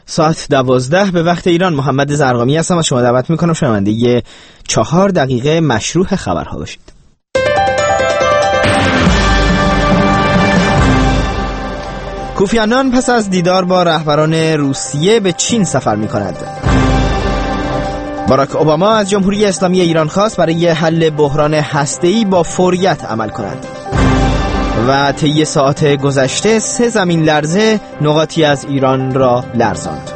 ساعت 12 به وقت ایران. محمد زرقامی هستم و شما دعوت میکنم شنونده 4 دقیقه مشروع خبرها باشید. کوفی عنان پس از دیدار با رهبران روسیه به چین سفر میکند. باراک اوباما از جمهوری اسلامی ایران خواست برای حل بحران هسته‌ای با فوریت عمل کند. و طی ساعات گذشته 3 زمین لرزه نقاطی از ایران را لرزاند.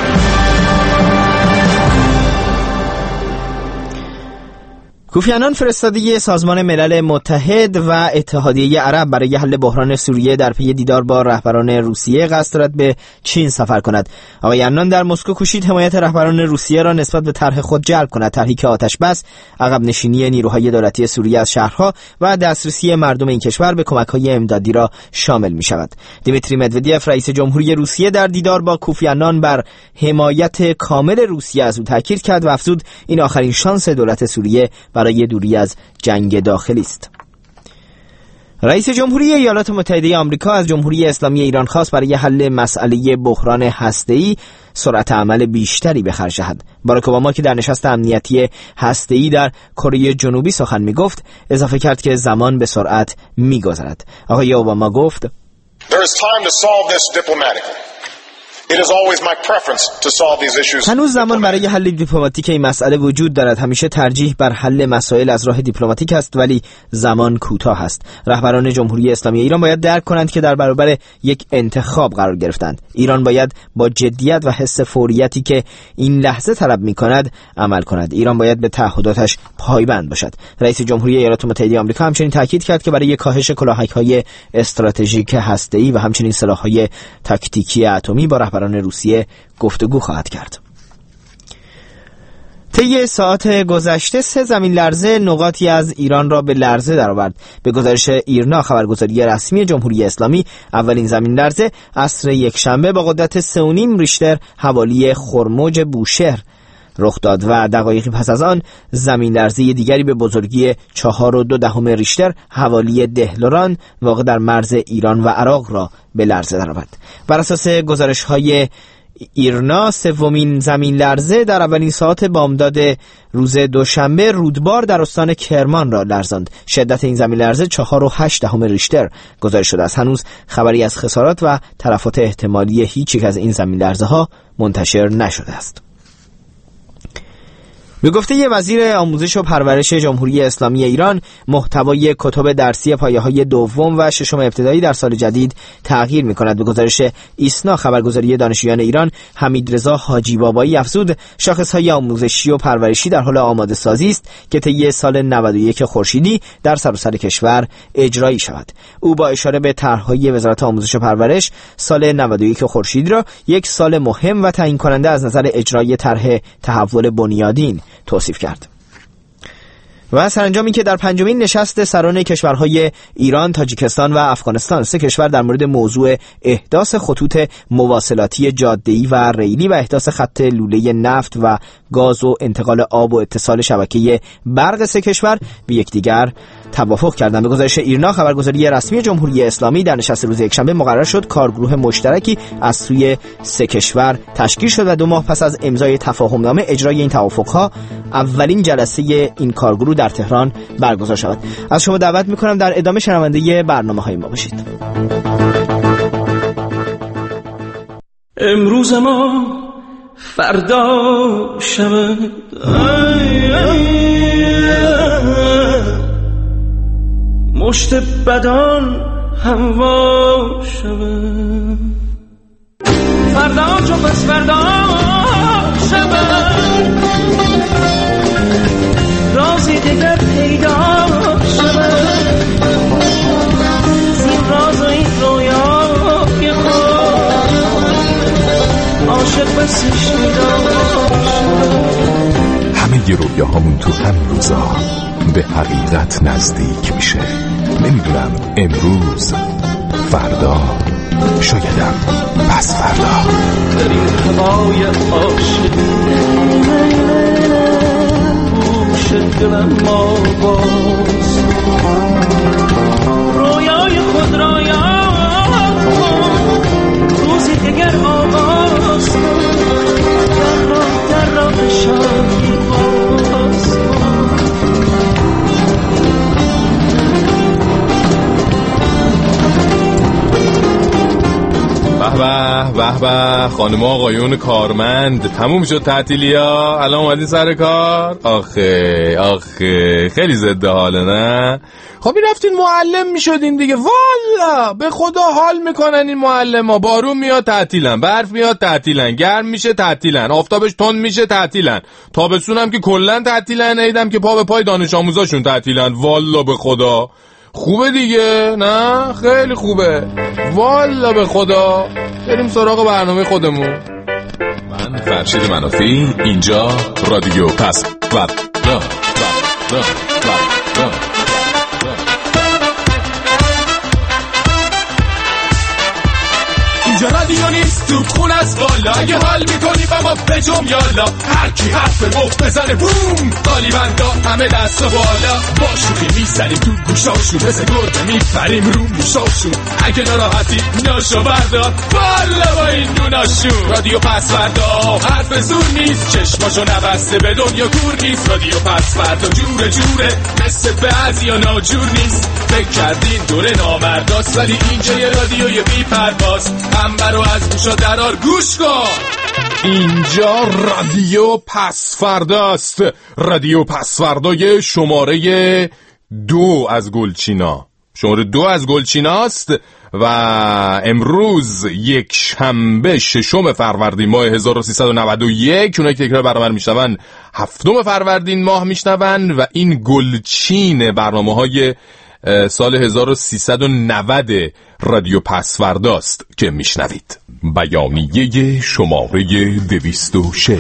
کوفی عنان فرستاده سازمان ملل متحد و اتحادیه عرب برای حل بحران سوریه در پی دیدار با رهبران روسیه قصد دارد به چین سفر کند. آقای عنان در مسکو کوشید حمایت رهبران روسیه را نسبت به طرح خود جلب کند، طرحی که آتش بس، عقب نشینی نیروهای دولتی سوریه از شهرها و دسترسی مردم این کشور به کمک‌های امدادی را شامل می‌شود. دیمیتری مدودیف رئیس جمهوری روسیه در دیدار با کوفی عنان بر حمایت کامل روسیه از او تاکید کرد و افزود این آخرین شانس دولت سوریه برای دوری از جنگ داخلی است. رئیس جمهوری ایالات متحده آمریکا از جمهوری اسلامی ایران خواست برای حل مسئله بحران هسته‌ای سرعت عمل بیشتری به خرج دهد. باراک اوباما که در نشست امنیتی هسته‌ای در کره جنوبی سخن می‌گفت، اضافه کرد که زمان به سرعت می‌گذرد. آقای اوباما گفت: هنوز زمان برای حل دیپلماتیک این مسئله وجود دارد. همیشه ترجیح بر حل مسائل از راه دیپلماتیک است، ولی زمان کوتاه است. رهبران جمهوری اسلامی ایران باید درک کنند که در برابر یک انتخاب قرار گرفتند. ایران باید با جدیت و حس فوریتی که این لحظه طلب می‌کند عمل کند. ایران باید به تعهداتش پایبند باشد. رئیس جمهوری ایالات متحده آمریکا همچنین تاکید کرد که برای کاهش کلاهک‌های استراتژیک هسته‌ای و همچنین سلاح‌های تاکتیکی اتمی با رهبران روسیه گفتگو خواهد کرد. طی ساعات گذشته 3 زمین لرزه نقاطی از ایران را به لرزه درآورد. به گزارش ایرنا، خبرگزاری رسمی جمهوری اسلامی، اولین زمین لرزه عصر یکشنبه با قدرت 3.5 ریشتر حوالی خرموج بوشهر رخ داد و دقایقی پس از آن زمین لرزه دیگری به بزرگی 4.2 ریشتر حوالی دهلوران واقع در مرز ایران و عراق را به لرزه درآورد. بر اساس گزارش‌های ایرنا، 3مین زمین لرزه در اولین ساعات بامداد روز دوشنبه رودبار در استان کرمان را لرزاند. شدت این زمین لرزه 4.8 ریشتر گزارش شده است. هنوز خبری از خسارات و تلفات احتمالی هیچ یک از این زمین لرزه ها منتشر نشده است. به گفته وزیر آموزش و پرورش جمهوری اسلامی ایران، محتوای کتب درسی پایه‌های دوم و ششم ابتدایی در سال جدید تغییر می‌کند. به گزارش ایسنا، خبرگزاری دانشجویان ایران، حمیدرضا حاجی بابایی افزود شاخص‌های آموزشی و پرورشی در حال آماده سازی است که طی سال 91 خورشیدی در سراسر کشور اجرایی شود. او با اشاره به طرح‌های وزارت آموزش و پرورش، سال 91 خورشیدی را یک سال مهم و تعیین کننده از نظر اجرای طرح تحول بنیادین توصیف کرد. و سرانجامی که در 5مین نشست سران کشورهای ایران، تاجیکستان و افغانستان، 3 کشور در مورد موضوع احداث خطوط مواصلاتی جاده‌ای و ریلی و احداث خط لوله نفت و گاز و انتقال آب و اتصال شبکه برق 3 کشور به یکدیگر توافق کردند. به گزارش ایرنا، خبرگزاری رسمی جمهوری اسلامی، در نشست روز یکشنبه مقرر شد کارگروه مشترکی از سوی 3 کشور تشکیل شد و 2 ماه پس از امضای تفاهمنامه اجرای این توافقها اولین جلسه این کارگروه در تهران برگزار شود. از شما دعوت میکنم در ادامه شنونده برنامه‌های ما باشید. امروز ما فردا شود، مشت بدان هموا شود، فردا چو پس فردا شود، رازی دیگر پیدا شود، زین راز و این رویای خود عاشق بسش ندا شود. همه ی رویاهامون تو همین روزا به حقیقت نزدیک میشه. نمیدونم امروز، فردا، شایدم پس فردا. در این هوای عاشق گوش دلم ما باز، رویای خود را یاد کن، روزی دیگر آغاز کن. به خانم آقایون کارمند، تموم شد تعطیلیا؟ الان اومدین سر کار؟ آخه خیلی ضد حاله نه؟ خب میرفتین معلم میشدین دیگه. والا به خدا حال میکنن این معلم ها. بارون میاد تعطیلن، برف میاد تعطیلن، گرم میشه تعطیلن، آفتابش تند میشه تعطیلن، تابستونم که کلا تعطیلن، عیدم که پا به پای دانش آموزاشون تعطیلن. والا به خدا خوبه دیگه، نه خیلی خوبه والا به خدا. بریم سراغ برنامه خودمون. من فرشید منافی، اینجا رادیو پس فردا. اینجا رادیو نیست تو خون از بالا، اگه حال میکنی با ما بجم یالا، هر کی حرف مفت بزنه بوم، قالی بندا همه دست و بالا، با شوخی میزنیم تو گوشاشون، مثل گربه میپریم رو موشاشون، اگه ناراحتی ناشو بردار بالا با این دوناشون. رادیو پس فردا حرف زور نیست، چشماشو نبسته به دنیا کور نیست. رادیو پس فردا جوره مثل بعضیا ناجور نیست. فکر کردین دوره نامرداست، ولی اینجا یه رادیوی بی پرواز، همه رو از گوشا درار گوش کن. اینجا رادیو پس فرداست. رادیو پس فردای شماره 2 از گلچینا. شماره 2 از گلچیناست و امروز یک شنبه 6 فروردین ماه 1391. اونایی که تکرار برنامه میشنون 7 فروردین ماه میشنون و این گلچین برنامه‌های سال 1390 رادیو پس فرداست که میشنوید. بیانیه شماره 206.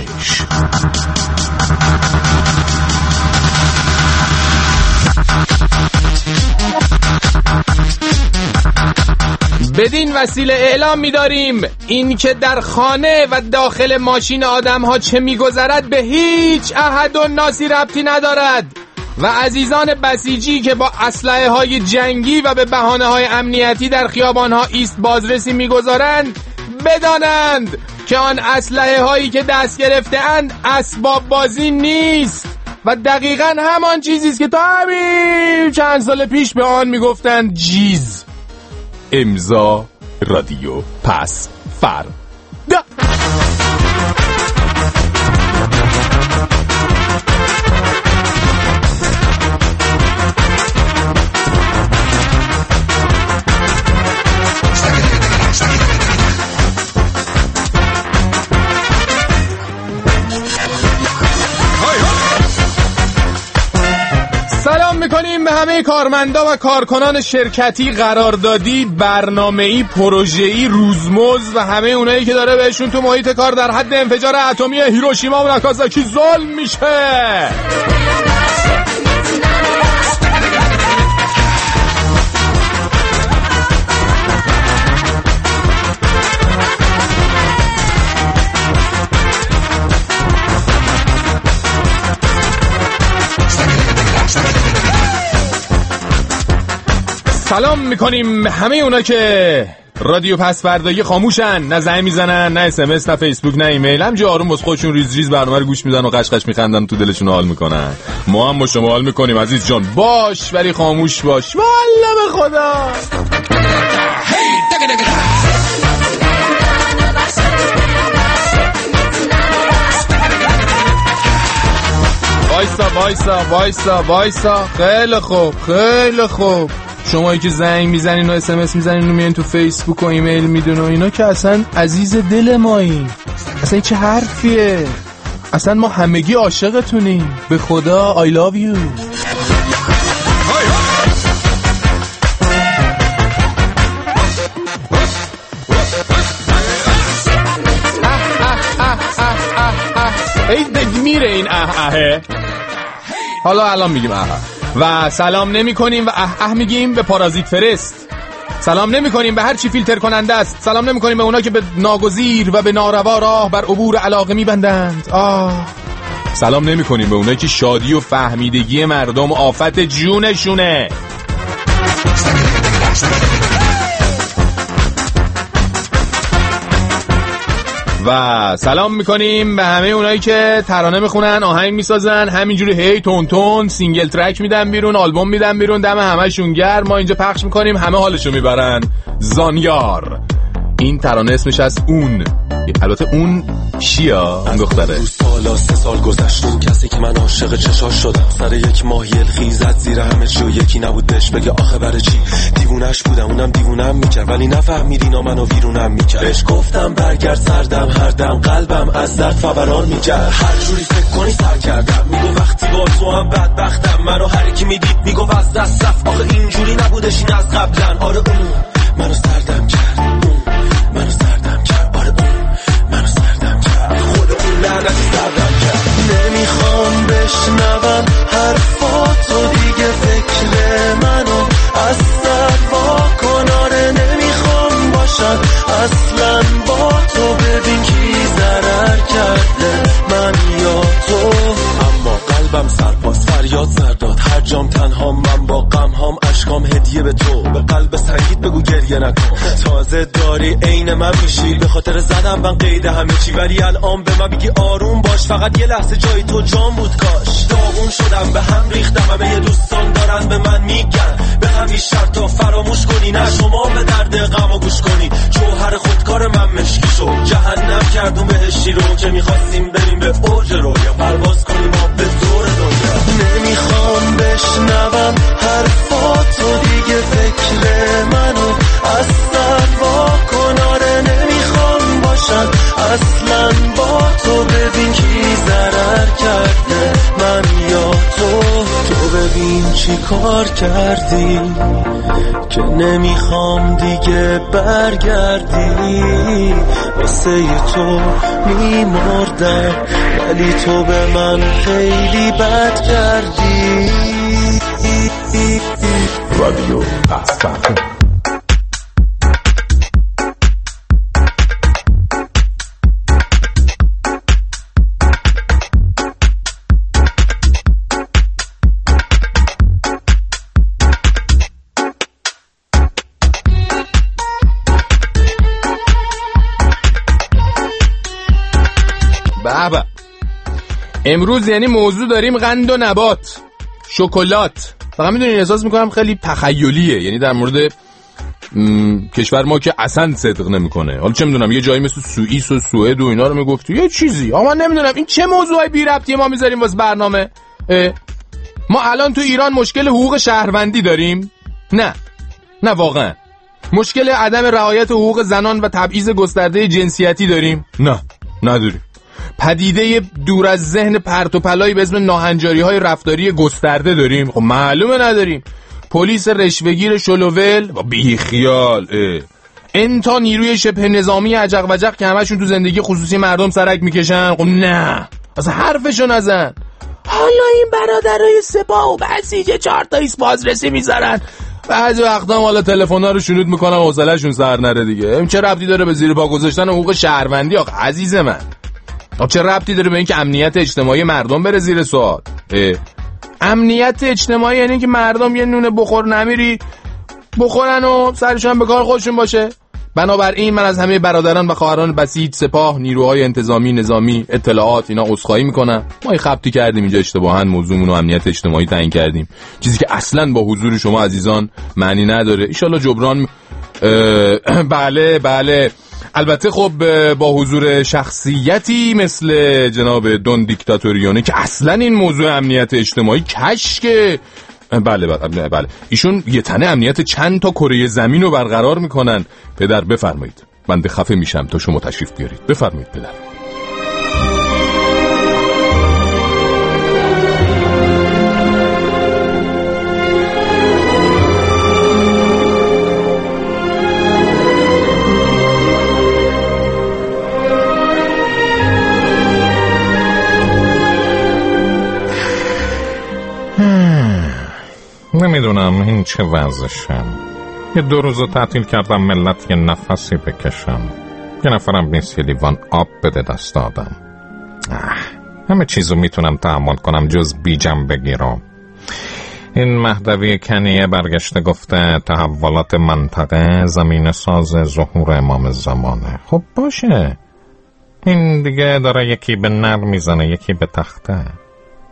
بدین وسیله اعلام می‌داریم این که در خانه و داخل ماشین آدم‌ها چه می‌گذرد به هیچ احد و ناسی ربطی ندارد و عزیزان بسیجی که با اسلحه‌های جنگی و به بهانه‌های امنیتی در خیابان‌ها ایست بازرسی می‌گذارند بدانند که آن اسلحه‌هایی که دست گرفته‌اند اسباب بازی نیست و دقیقاً همان چیزی است که تا همین چند سال پیش به آن می‌گفتند جیز. امضا رادیو پس فردا. میکنیم به همه کارمندا و کارکنان شرکتی، قراردادی، برنامه‌ای، پروژه‌ای، روزمزد و همه اونایی که داره بهشون تو محیط کار در حد انفجار اتمی هیروشیما و ناکازاکی ظلم میشه. سلام میکنیم همه اونا که رادیو پس فردایی خاموشن، نه زنگ میزنن، نه اسمس، نه فیسبوک، نه ایمیل، همینجا آروم واسه خودشون ریز ریز برنامه رو گوش میدن و قشقش میخندن، تو دلشون حال میکنن. ما هم با شما حال میکنیم عزیز جان. باش ولی خاموش باش. والله به خدا. وایسا. خیلی خوب. شمایی که زنگ میزنین و اسمس میزنین و میان تو فیسبوک و ایمیل میدون و اینا که اصلا عزیز دل مایین. اصلا چه حرفیه؟ اصلا ما همگی عاشقتونیم. به خدا I love you. ای میره این اهه. حالا الان میگیم اهه. و سلام نمی کنیم و میگیم به پارازیت فرست. سلام نمی کنیم به هر چی فیلتر کننده است. سلام نمی کنیم به اونا که به ناگزیر و به ناروا راه بر عبور علاقه می بندند. سلام نمی کنیم به اونایی که شادی و فهمیدگی مردم آفت جونشونه. و سلام میکنیم به همه اونایی که ترانه میخونن، آهنگ میسازن، همینجوری هی تون تون سینگل ترک میدن بیرون، آلبوم میدن بیرون، دم همشون گرم. ما اینجا پخش میکنیم، همه حالشو میبرن. زانیار این ترانه اسمش از اون. البته اون چیا؟ اون دختره. سالا 3 سال گذشت، اون کسی که من عاشق چشاش شدم، سر یک ماهی الخیزت زیر همه چی و یکی نبود بهش بگه آخه برای چی. دیوونش بودم، اونم دیوونم میکرد، ولی نفهمید اینا منو ویرونم میکرد. بهش گفتم برگرد سردم، هر دم قلبم از درد فوران میکرد. هر جوری فکر کنی سر کردم، میگو وقتی با تو هم بدبختم. منو هر کی میدید میگو از دست رفت، آخه اینجوری نبودش این از قبلا. آره اون منو سردم کرد، اون منو سردم کرد، آره اون منو سردم کرد، خود اون لعنتی سردم کرد. نمیخوام بشنوم حرفاتو دیگه، فکر منو از سر واکن. آره نمیخوام باشم اصلا با تو، ببین کی ضرر کرده من یا تو. اما قلبم سرپاس فریاد زرداد، هر جام تنها من با غم هام، اشکام هدیه به تو. به قلب سنگیت بگو گریه نکن، تازه داری عین من میشی. به خاطر زدم من قید همه چی، ولی الان به من بگی آروم باش. فقط یه لحظه جای تو جام بود کاش. داغون شدم به هم ریختم، همه دوستان دارن به من میگن به همین شرطا فراموش کنی. نه شما به درد غمو گوش کنی، جوهر خودکار من مشکی شد. جهنم کردون بهشتی رو که میخواستیم بریم به اوج رویا، پرواز کنیم ما به دور دنیا. نمیخوام بشنوم حرفاتو دیگه، فکر منو از سر واکن. آره نمیخوام باشم اصلا با تو، ببین کی ضرر کرده من یا تو. تو ببین چی کار کردی که نمیخوام دیگه برگردی. واسه تو میمردم ولی تو به من خیلی بد کردی. رادیو اصفهان. بابا امروز یعنی موضوع داریم قند و نبات، شکلات. فقط میدونین احساس میکنم خیلی تخیلیه، یعنی در مورد کشور ما که اصلا صدق نمیکنه. حالا چه میدونم یه جایی مثل سوئیس و سوئد و اینا رو میگفتی یه چیزی. آقا من نمیدونم این چه موضوعی بی ربطیه ما میذاریم واسه برنامه. ما الان تو ایران مشکل حقوق شهروندی داریم؟ نه واقعا. مشکل عدم رعایت حقوق زنان و تبعیض گسترده جنسیتی داریم؟ نه نداریم. پدیده دور از ذهن پرت و پلایی به اسم ناهنجاری‌های رفتاری گسترده داریم؟ خب معلومه نداریم. پلیس رشوه‌گیر شلوول بی خیال. انتا نیروی شبه نظامی عجق وجق که همشون تو زندگی خصوصی مردم سرک میکشن؟ خب نه اصلا حرفشو نزن. حالا این برادرای سپاه و بسیج 4 تا ایست بازرسی میذارن، بعضی وقتا حالا تلفن‌ها رو شنود میکنن حوصله‌شون سر نره دیگه. این چه ربطی داره به زیر پا گذاشتن حقوق شهروندی؟ آخه عزیز من چه ربطی داره به اینکه امنیت اجتماعی مردم بره زیر سوال؟ امنیت اجتماعی یعنی که مردم یه نون بخور نمیری بخورن و سرشون به کار خودشون باشه. بنابراین من از همه برادران و خواهران بسیج، سپاه، نیروهای انتظامی، نظامی، اطلاعات اینا عذرخواهی میکنم. ما یه خبطی کردیم اینجا، اشتباهاً موضوعمون رو امنیت اجتماعی تعیین کردیم، چیزی که اصلاً با حضور شما عزیزان معنی نداره. ان شاءالله جبران بله. البته خب با حضور شخصیتی مثل جناب دون دیکتاتوریونه که اصلا این موضوع امنیت اجتماعی کشکه. بله ایشون یه تنه امنیت چند تا کره زمین رو برقرار میکنن. پدر بفرمایید، من خفه میشم تا شما تشریف بیارید. بفرمایید پدر. نمیدونم این چه وضعشم. یه 2 روز تعطیل کردم ملت یه نفسی بکشم. یه نفرم نیست یه لیوان آب بده دست آدم. همه چیزو میتونم تحمل کنم جز بیجم بگیرم. این مهدوی کنیه برگشته گفته تحولات منطقه زمین ساز ظهور امام زمانه. خب باشه، این دیگه داره یکی به نر میزنه یکی به تخته.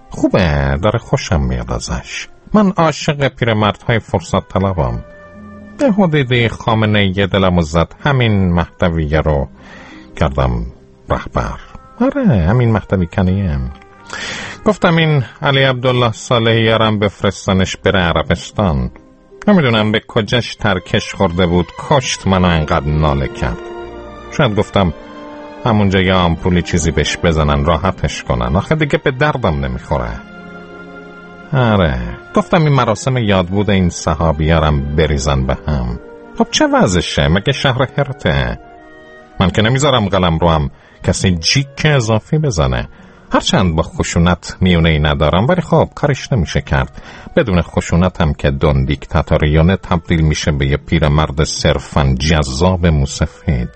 خوبه، داره خوشم میاد ازش. من عاشق پیرمردهای فرصت طلبم. به حدیده خامنه دلم زد، همین مهدویه رو کردم رهبر. آره همین مهدوی کنیم. گفتم این علی عبدالله صالحی یارم بفرستنش بره عربستان. نمیدونم به کجاش ترکش خورده بود، کشت منو انقدر ناله کرد. شاید گفتم همونجا یه آمپولی چیزی بهش بزنن راحتش کنن، آخه دیگه به دردم نمیخوره. آره گفتم این مراسم یاد بود این صحابیارم بریزن به هم. خب چه وضعشه؟ مگه شهر هرته؟ من که نمیذارم قلم رو هم کسی جیک اضافی بزنه. هرچند با خشونت میونه ای ندارم، ولی خب کارش نمیشه کرد. بدون خشونت هم که دون دیکتاتوریونه تبدیل میشه به یه پیرمرد صرفاً جذاب موسفید.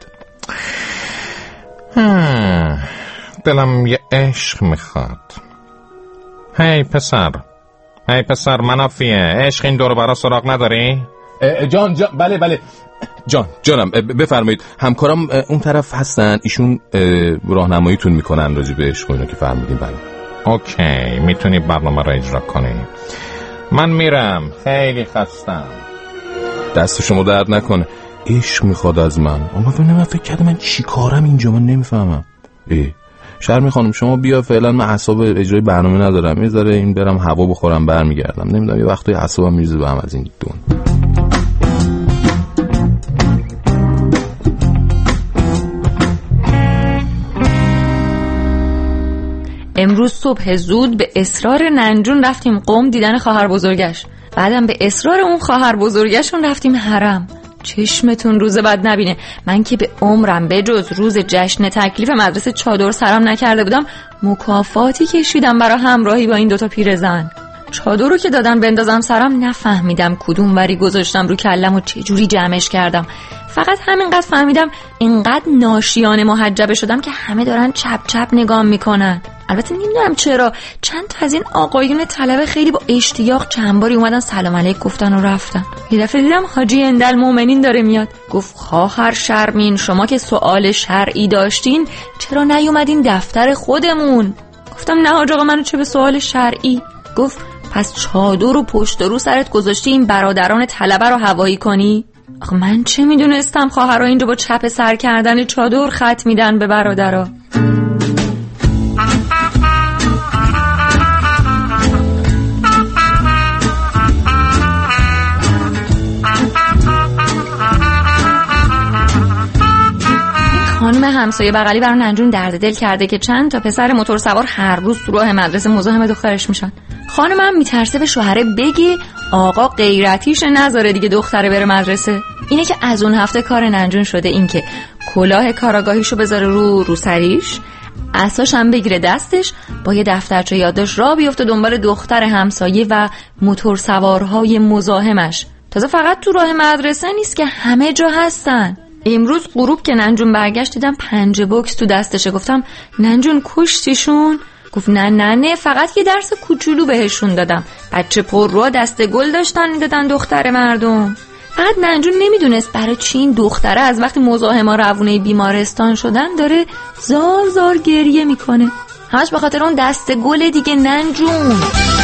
دلم یه عشق میخواد. هی پسر منافیه، عشق این دور برا سراغ نداری؟ جان بله جانم بفرمایید. همکارم اون طرف هستن، ایشون راهنماییتون میکنن راجع به عشق و اینا که فرمودین. بله اوکی، میتونی برنامه را اجرا کنی. من میرم، خیلی خستم. دست شما درد نکنه. عشق میخواد از من. من فکر کردم من چی کارم اینجا، من نمیفهمم. شرمی خانم شما بیا، فعلا من اعصاب اجرای برنامه ندارم، یه ذره این برم هوا بخورم برمیگردم. نمیدونم یه وقتی اعصابم میریزه به هم از این دون. امروز صبح زود به اصرار ننجون رفتیم قم دیدن خواهر بزرگش. بعدم به اصرار اون خواهر بزرگشون رفتیم حرم. چشمتون روز بد نبینه، من که به عمرم به جز روز جشن تکلیف مدرسه چادر سرم نکرده بودم، مکافاتی کشیدم برای همراهی با این دوتا پیرزن. چادر رو که دادن بندازم سرم نفهمیدم کدوم وری گذاشتم رو کلم و چجوری جمعش کردم. فقط همینقدر فهمیدم اینقدر ناشیانه محجبه شدم که همه دارن چپ چپ نگام میکنن. البته نمیدونم چرا چند تا از این آقایون طلبه خیلی با اشتیاق چند باری اومدن سلام علیک گفتن و رفتن. یه دفعه دیدم حاجی اندل مومنین داره میاد. گفت خواهر شرمین، شما که سوال شرعی داشتین چرا نیومدین دفتر خودمون؟ گفتم نه حاج آقا، منو چه به سوال شرعی. گفت پس چادر رو پشت رو سرت گذاشتی این برادران طلبه رو هوایی کنی؟ آخه من چه میدونستم خواهرها اینجا با چپ سر کردن چادر خط میدن به برادرها. خانم همسایه بغلی برای ننجون درد دل کرده که چند تا پسر موتور سوار هر روز تو راه مدرسه مزاحم دخترش میشن. خانم هم میترسه به شوهره بگی آقا غیرتیش نذاره دیگه دختره بره مدرسه. اینه که از اون هفته کار ننجون شده این که کلاه کاراگاهیشو بذاره رو سریش، عصاش هم بگیره دستش، با یه دفترچه یادداشت راه بیفته دنبال دختر همسایه و موتور سوارهای مزاحمش. تازه فقط تو راه مدرسه نیست که همه جا هستن. امروز غروب که ننجون برگشت دیدم 5 بوکس تو دستشه. گفتم ننجون کشتیشون؟ گفت نه فقط یه درس کوچولو بهشون دادم. بچه پر رو دسته گل داشتن میدادن دختر مردم. فقط ننجون نمیدونست برای چی این دختره از وقتی مزاحما روونه بیمارستان شدن داره زار زار گریه میکنه. همش به خاطر اون دسته گل دیگه ننجون.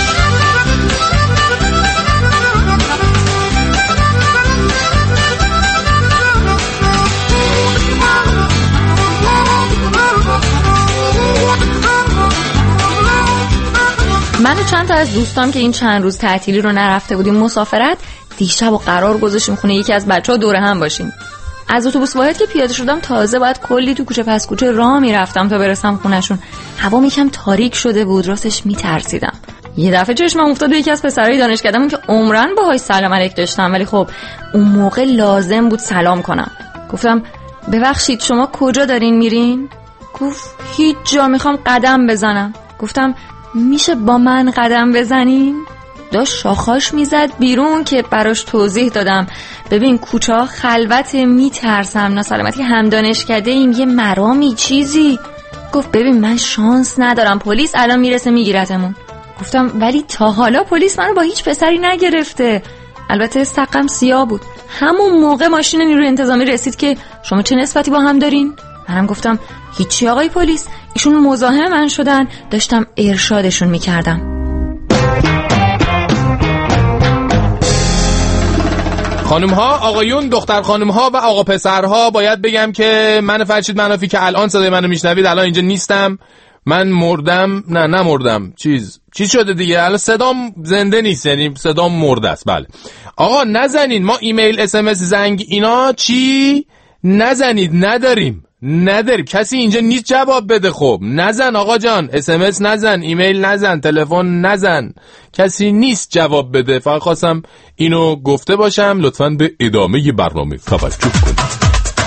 من و چند تا از دوستام که این چند روز تعطیلی رو نرفته بودیم مسافرت، دیشب و قرار گذاشتیم خونه یکی از بچه‌ها دوره هم باشیم. از اتوبوس واحد که پیاده شدم تازه باید کلی تو کوچه پس کوچه راه میرفتم تا برسم خونه‌شون. هوا یکم تاریک شده بود، راستش میترسیدم. یه دفعه چشمم افتاد به یکی از پسرای دانشکدهمون که عمرن باهاش سلام علیک داشتم، ولی خب اون موقع لازم بود سلام کنم. گفتم ببخشید شما کجا دارین میرین؟ گفت هیچ جا، میخوام قدم بزنم. گفتم میشه با من قدم بزنین؟ داشت شاخاش میزد بیرون که براش توضیح دادم ببین کوچه ها خلوت، میترسم ناسلامتی هم دانشکده ایم، یه مرامی چیزی. گفت ببین من شانس ندارم، پلیس الان میرسه میگیرتمون. گفتم ولی تا حالا پلیس منو با هیچ پسری نگرفته. البته سقم سیاه بود. همون موقع ماشین نیروی انتظامی رسید که شما چه نسبتی با هم دارین؟ منم گفتم هیچی آقای پلیس، ایشون مزاحم من شدن، داشتم ارشادشون میکردم. خانم ها، آقایون، دختر خانم ها و آقا پسرها، باید بگم که من فرشید منافی که الان صدای منو میشنوید الان اینجا نیستم. من مردم. نه مردم. چی شده دیگه؟ الان صدام زنده نیست، یعنی صدام مرده است. بله آقا نزنین، ما ایمیل SMS زنگ اینا چی نزنید، نداریم کسی اینجا نیست جواب بده. خب نزن آقا جان، SMS نزن، ایمیل نزن، تلفن نزن، کسی نیست جواب بده. فقط خواستم اینو گفته باشم. لطفاً به ادامه برنامه توجه کنید.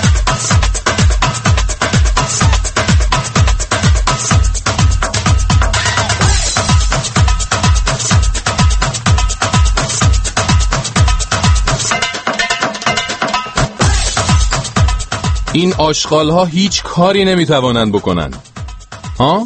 این آشغال ها هیچ کاری نمیتوانند بکنن. ها؟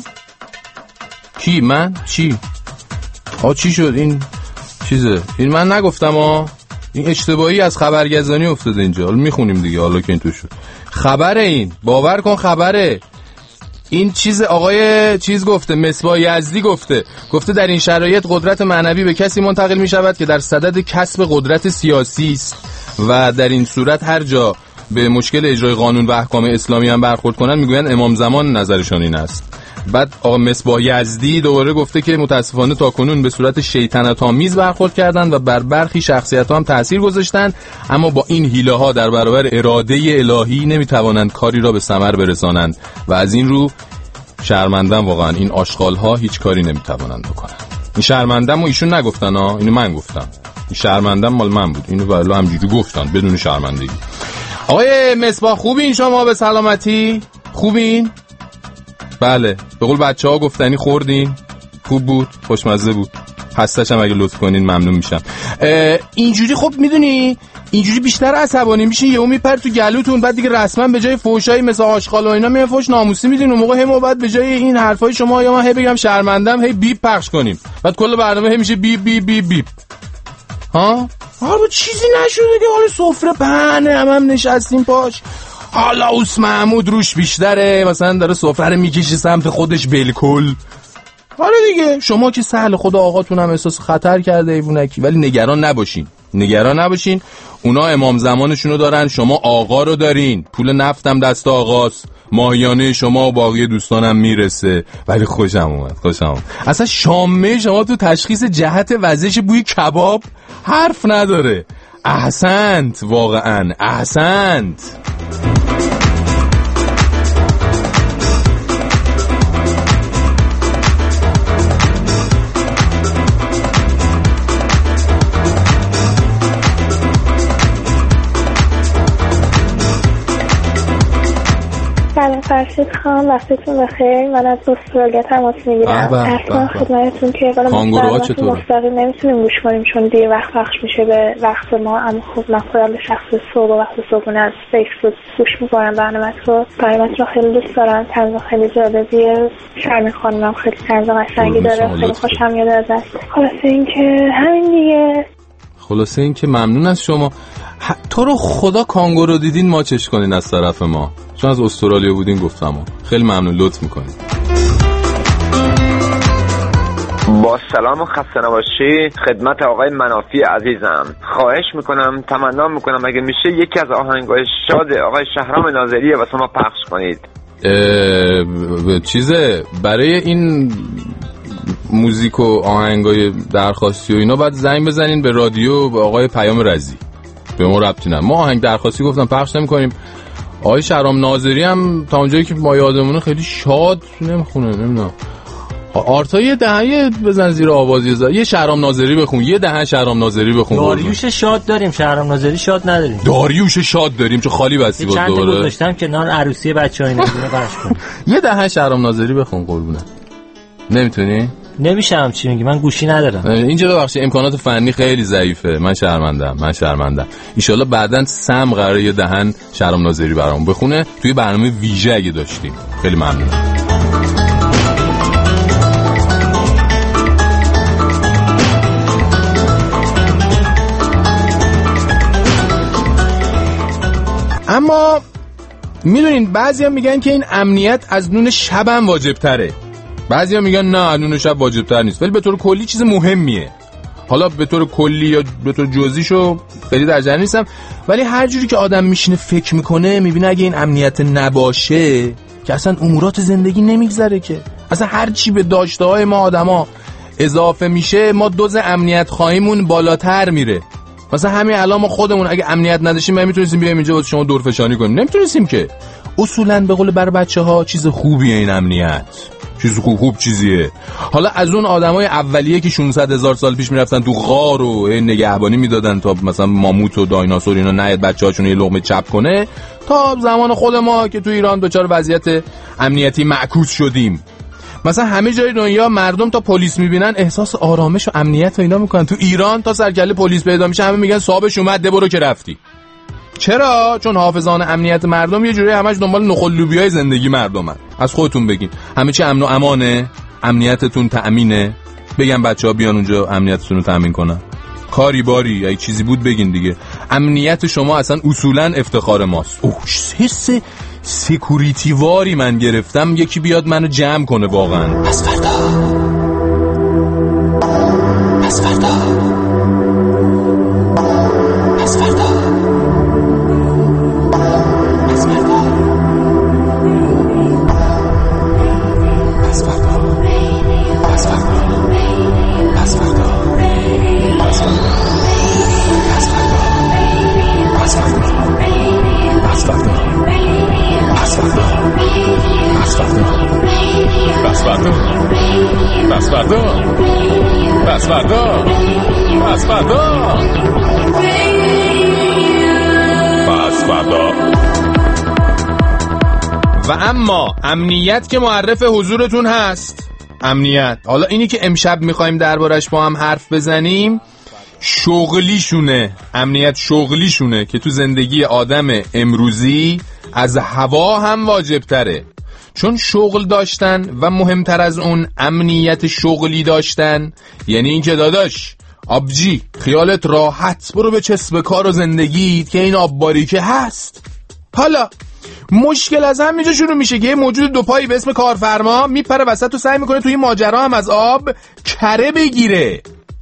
کی؟ من؟ چی؟ چی شد؟ این چیزه، این من نگفتم ها، این اشتباهی از خبرگزانی افتاده اینجا. حالا میخونیم دیگه، حالا که این تو شد. خبره، این باور کن خبره. این چیز آقای چیز گفته، مصباح یزدی گفته در این شرایط قدرت معنوی به کسی منتقل میشود که در صدد کسب قدرت سیاسی است و در این صورت هر جا به مشکل اجرای قانون و احکام اسلامی هم برخورد کنن میگوین امام زمان نظرشان این است. بعد آقا مصباح یزدی دوباره گفته که متاسفانه تاکنون به صورت شیطنت‌آمیز برخورد کردند و بر برخی شخصیت‌ها هم تأثیر گذاشتند، اما با این حیله‌ها در برابر اراده الهی نمیتوانند کاری را به ثمر برسانند و از این رو شرمندم. واقعا این آشغال‌ها هیچ کاری نمیتوانند بکنن. این شرمندم و ایشون نگفتن ها، اینو من گفتم. این شرمندم مال من بود، اینو والا همجوری گفتن بدون شرمندگی. آقای مصباح خوبین شما؟ به سلامتی خوبین؟ بله، به قول بچه‌ها گفتنی خوردین؟ خوب بود، خوشمزه بود. هستش هم اگه لطف کنین ممنون میشم. اینجوری خب میدونی اینجوری بیشتر عصبانی میشین، یهو میپره تو گلوتون، بعد دیگه رسما به جای فوشای مثل آشغال و اینا میاد فوش ناموسی میدین. اون موقع هم بعد به جای این حرفای شما یا من هی بگم شرمندم هی بیپ پخش کنیم، بعد کل برنامه هی میشه بیپ بیپ بیپ بیپ. ها؟ حالا چیزی نشده که حالا سفره پهنه هم نشستیم پاش، حالا اوس محمود روش بیشتره، مثلا داره سفره رو میکشه سمت خودش بالکل. حالا دیگه شما که سهل خود آقاتون هم احساس خطر کرده ایوونکی، ولی نگران نباشین، اونا امام زمانشونو دارن، شما آقا رو دارین، پول نفتم دست آقاست، ماهیانه شما و باقی دوستانم میرسه. ولی خوشم اومد. اصلا شامه شما تو تشخیص جهت وزش بوی کباب حرف نداره. احسنت، واقعا احسنت. سلام فرشید خانم، وقتتون بخیر. من از استرالیا تماس میگیرم. اصلا خدمتتون که بالا مستقیم نمیتونیم گوش کنیم چون دیر وقت پخش میشه به وقت ما، اما خب من خودم به شخص صبح و وقت صبحونه از فیسبوک گوش میکنم برنامه‌تون رو خیلی دوست دارم. طنز خیلی جالبیه. شرمی خانمم خیلی طنز قشنگی داره، خیلی خوشم میاد ازش. خلاصه این که ممنون از شما. تو رو خدا کانگورو دیدین ما چش کنین از طرف ما، چون از استرالیا بودین گفتم. خیلی ممنون، لطف میکنین. با سلام و خسته نباشید خدمت آقای منافی عزیزم. خواهش میکنم، تمنا میکنم اگه میشه یکی از آهنگای شاد آقای شهرام ناظری واسه ما پخش کنید. چیزه برای این موزیک و آهنگای درخواستی و اینا باید زنگ بزنین به رادیو به آقای پیام رزی. به ما ربطی نداره. ما آهنگ درخواستی گفتم پخش نمی‌کنیم. آقای شهرام ناظری هم تا اونجایی که ما یادمونه خیلی شاد نمیخونه، نمیدونم. آرتا یه دهه بزن زیر آوازی، یه شهرام ناظری بخون، یه دهه شهرام ناظری بخون. داریوش شاد داریم، شهرام ناظری شاد نداریم. داریوش شاد داریم چون خالی بستی بود دوباره. چند تا گذاشتم کنار عروسی بچه‌ها اینا پخش کن. یه دهه شهرام ناظری بخون قربونه. نمیتونی؟ نمیشم چی میگی، من گوشی ندارم اینجا. ببخشید امکانات فنی خیلی ضعیفه، من شرمندم. ان شاءالله بعدن سم قراره یه دهن شهرام ناظری برامون بخونه توی برنامه ویژه اگه داشتیم. خیلی ممنونم. اما میدونین بعضیا میگن که این امنیت از نون شبم واجب تره، بعضیا میگن نه نون شب واجب تر نیست، ولی به طور کلی چیز مهمیه. حالا به طور کلی یا به طور جزئیشو خیلی در جریان نیستم، ولی هر جوری که آدم میشینه فکر میکنه میبینه اگه این امنیت نباشه که اصلا امورات زندگی نمیگذره، که اصلا هر چی به داشته‌های ما آدما اضافه میشه ما دوز امنیت خواهیمون بالاتر میره. مثلا همین الان ما خودمون اگه امنیت نداشتیم ما میتونستیم بیایم اینجا واسه شما دورفشانی کنیم، نمیتونستیم که. اصولا به قول بر بچه‌ها چیز خوبیه این امنیت، چیز خوب چیزیه. حالا از اون آدمای اولیه که 600,000 سال پیش میرفتن تو غار و نگهبانی میدادن تا مثلا ماموت و دایناسور اینا نیاد بچه‌هاشون یه لقمه چپ کنه، تا زمان خود ما که تو ایران دچار وضعیت امنیتی معکوس شدیم. مثلا همه جای دنیا مردم تا پلیس میبینن احساس آرامش و امنیت و اینا میکنن، تو ایران تا سرکله پلیس پیدا میشه همه میگن صاحبش اومد ده برو که رفتی. چرا؟ چون حافظان امنیت مردم یه جوری همش دنبال نخل لوبیای زندگی مردمن. از خودتون بگین همه چی امن و امانه؟ امنیتتون تأمینه؟ بگن بچه‌ها بیان اونجا امنیتتون رو تأمین کنن. کاری باری یا چیزی بود بگین دیگه. امنیت شما اصلا اصولا افتخار ماست. حس سکوریتی واری من گرفتم، یکی بیاد منو جمع کنه واقعا. پس فردا پس فردا پس فردا و اما امنیت که معرف حضورتون هست. امنیت، حالا اینی که امشب میخوایم دربارش با هم حرف بزنیم شغلیشونه. امنیت شغلیشونه که تو زندگی آدم امروزی از هوا هم واجب تره، چون شغل داشتن و مهمتر از اون امنیت شغلی داشتن یعنی این که داداش آبجی خیالت راحت برو به چسب کار و زندگیت که این آب باریکه هست. حالا مشکل از همینجا شروع میشه که یه موجود دوپایی به اسم کارفرما میپره وسط و سعی میکنه توی ماجرا هم از آب کره بگیره.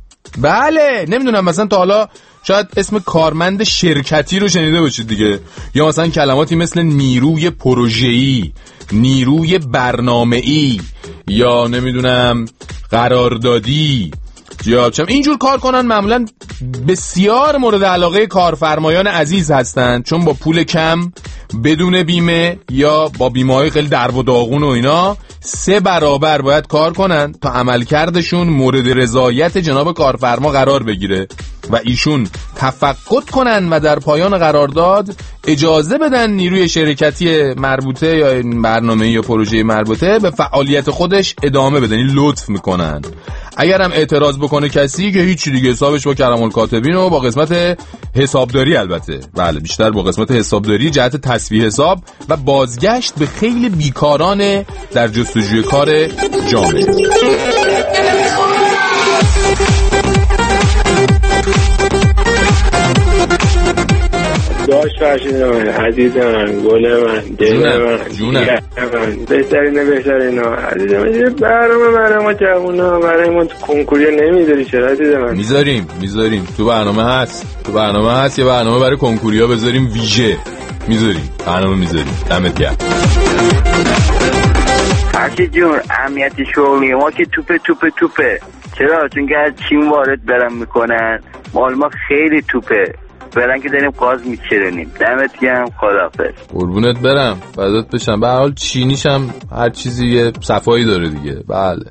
بله نمیدونم، مثلا تا حالا شاید اسم کارمند شرکتی رو شنیده باشید دیگه، یا مثلا کلماتی مثل نیروی پروژه‌ای، نیروی برنامه‌ای، یا نمیدونم قراردادی، یا اینجور کار کنن معمولا بسیار مورد علاقه کارفرمایان عزیز هستند، چون با پول کم بدون بیمه یا با بیمه‌های خیلی درو و داغون و اینا 3 برابر باید کار کنن تا عملکردشون مورد رضایت جناب کارفرما قرار بگیره و ایشون تفقد کنن و در پایان قرارداد اجازه بدن نیروی شرکتی مربوطه یا برنامه یا پروژه مربوطه به فعالیت خودش ادامه بدن. این لطف میکنن. اگرم اعتراض بکنه کسی که هیچ دیگه، حسابش با کرم الکاتبین و با قسمت حسابداری، البته بله بیشتر با قسمت حسابداری جهت تصفیه حساب و بازگشت به خیلی بیکاران در جستجوی کار جامعه. داش فرشید من، عزیز من، گل من، دل من، بهترین عزیز من. برنامه جوونا برای ما کنکوری نمیذاری چرا عزیز من؟ میذاریم تو برنامه هست یه برنامه برای کنکوریا بذاریم ویژه، میذاریم دمت گرم. فرشید جون امنیتی شغلی ما که توپه. چرا؟ چون که چین وارد برم میکنن مال ما خیلی توپه، برن که داریم قاز میچرونیم. دمت گرم، خداحافظ. قربونت برم، فدات بشم. به هر حال چینیش هم هر چیزی یه صفایی داره دیگه. بله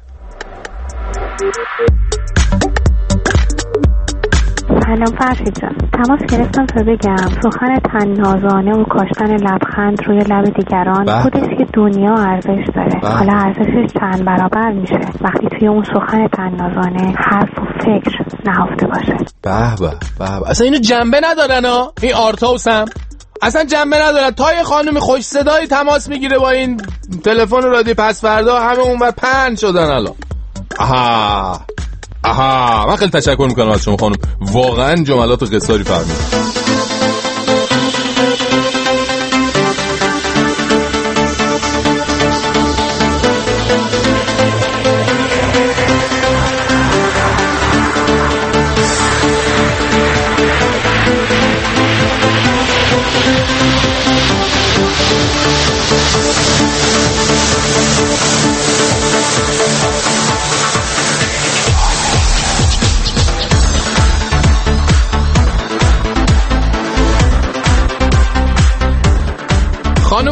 سلام فرشید جان، تماس گرفتم تا بگم سخن طنازانه و کاشتن لبخند روی لب دیگران خودش که دنیا ارزش داره. حالا ارزشش چند برابر میشه وقتی توی اون سخن طنازانه حرف و فکر نهفته باشه. به اصلا اینو جنبه ندارن ها، این آرتاوس هم اصلا جنبه ندارن. تا یه خانم خوش صدایی تماس میگیره با این تلفن رادیو پس فردا همه اونور پنج شدن الان. آها من خیلی تشکر میکنم از شما خانم، واقعا جملات و قصاری فرمودید.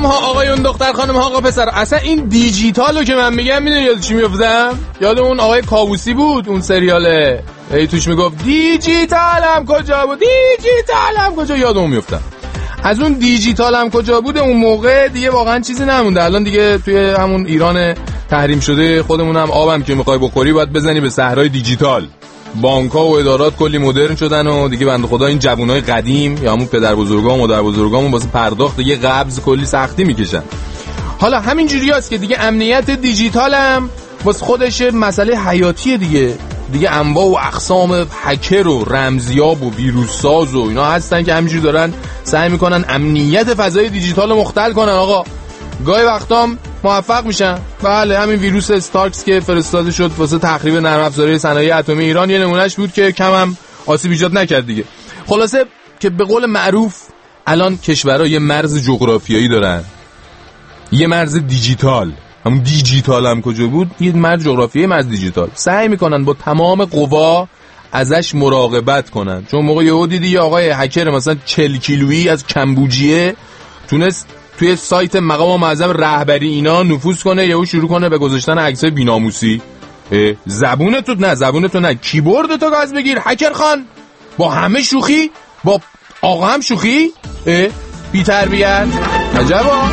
خانم ها آقایون، دختر خانم ها آقا پسر، اصلا این دیجیتالو که من میگم میدونی یاد چی میافتم؟ یاد اون آقای کاووسی بود، اون سریاله ای توش میگفت دیجیتالم کجا بود، دیجیتالم کجا، یادم میافتم. از اون دیجیتالم کجا بود اون موقع دیگه واقعا چیزی نمونده. الان دیگه توی همون ایران تحریم شده خودمون هم آبم که میخوای بخوری باید بزنی به صحرای دیجیتال. بانک‌ها و ادارات کلی مدرن شدن و دیگه بنده خدا این جوونای قدیم یا همون پدر بزرگام و مادر بزرگامون واسه پرداخت دیگه قبض کلی سختی میکشن. حالا همین جوریاست که دیگه امنیت دیجیتال هم واسه خودش مسئله حیاتیه دیگه انواع و اقسام هکر و رمزیاب و ویروس ساز و اینا هستن که همینجوری دارن سعی میکنن امنیت فضای دیجیتال رو مختل کنن. آقا گاهی وقتام موفق میشن. بله همین ویروس استارکس که فرستاده شد واسه تخریب نرم افزارهای صنایع اتمی ایران یه نمونهش بود که کم هم آسیب ایجاد نکرد دیگه. خلاصه که به قول معروف الان کشورها یه مرز جغرافیایی دارن، یه مرز دیجیتال، همون دیجیتال هم کجا بود، یه مرز جغرافیایی مرز دیجیتال. سعی میکنن با تمام قوا ازش مراقبت کنن. چون موقع یهو دیدی یه آقای هکر مثلا 40 کیلویی از کمبوجیه تونست توی سایت مقام معظم رهبری اینا نفوذ کنه، یهو شروع کنه به گذاشتن عکسای بی‌ناموسی. زبونتو نه کیبوردتو گاز بگیر هکر خان. با همه شوخی، با آقا هم شوخی، بی تربیت. عجبا.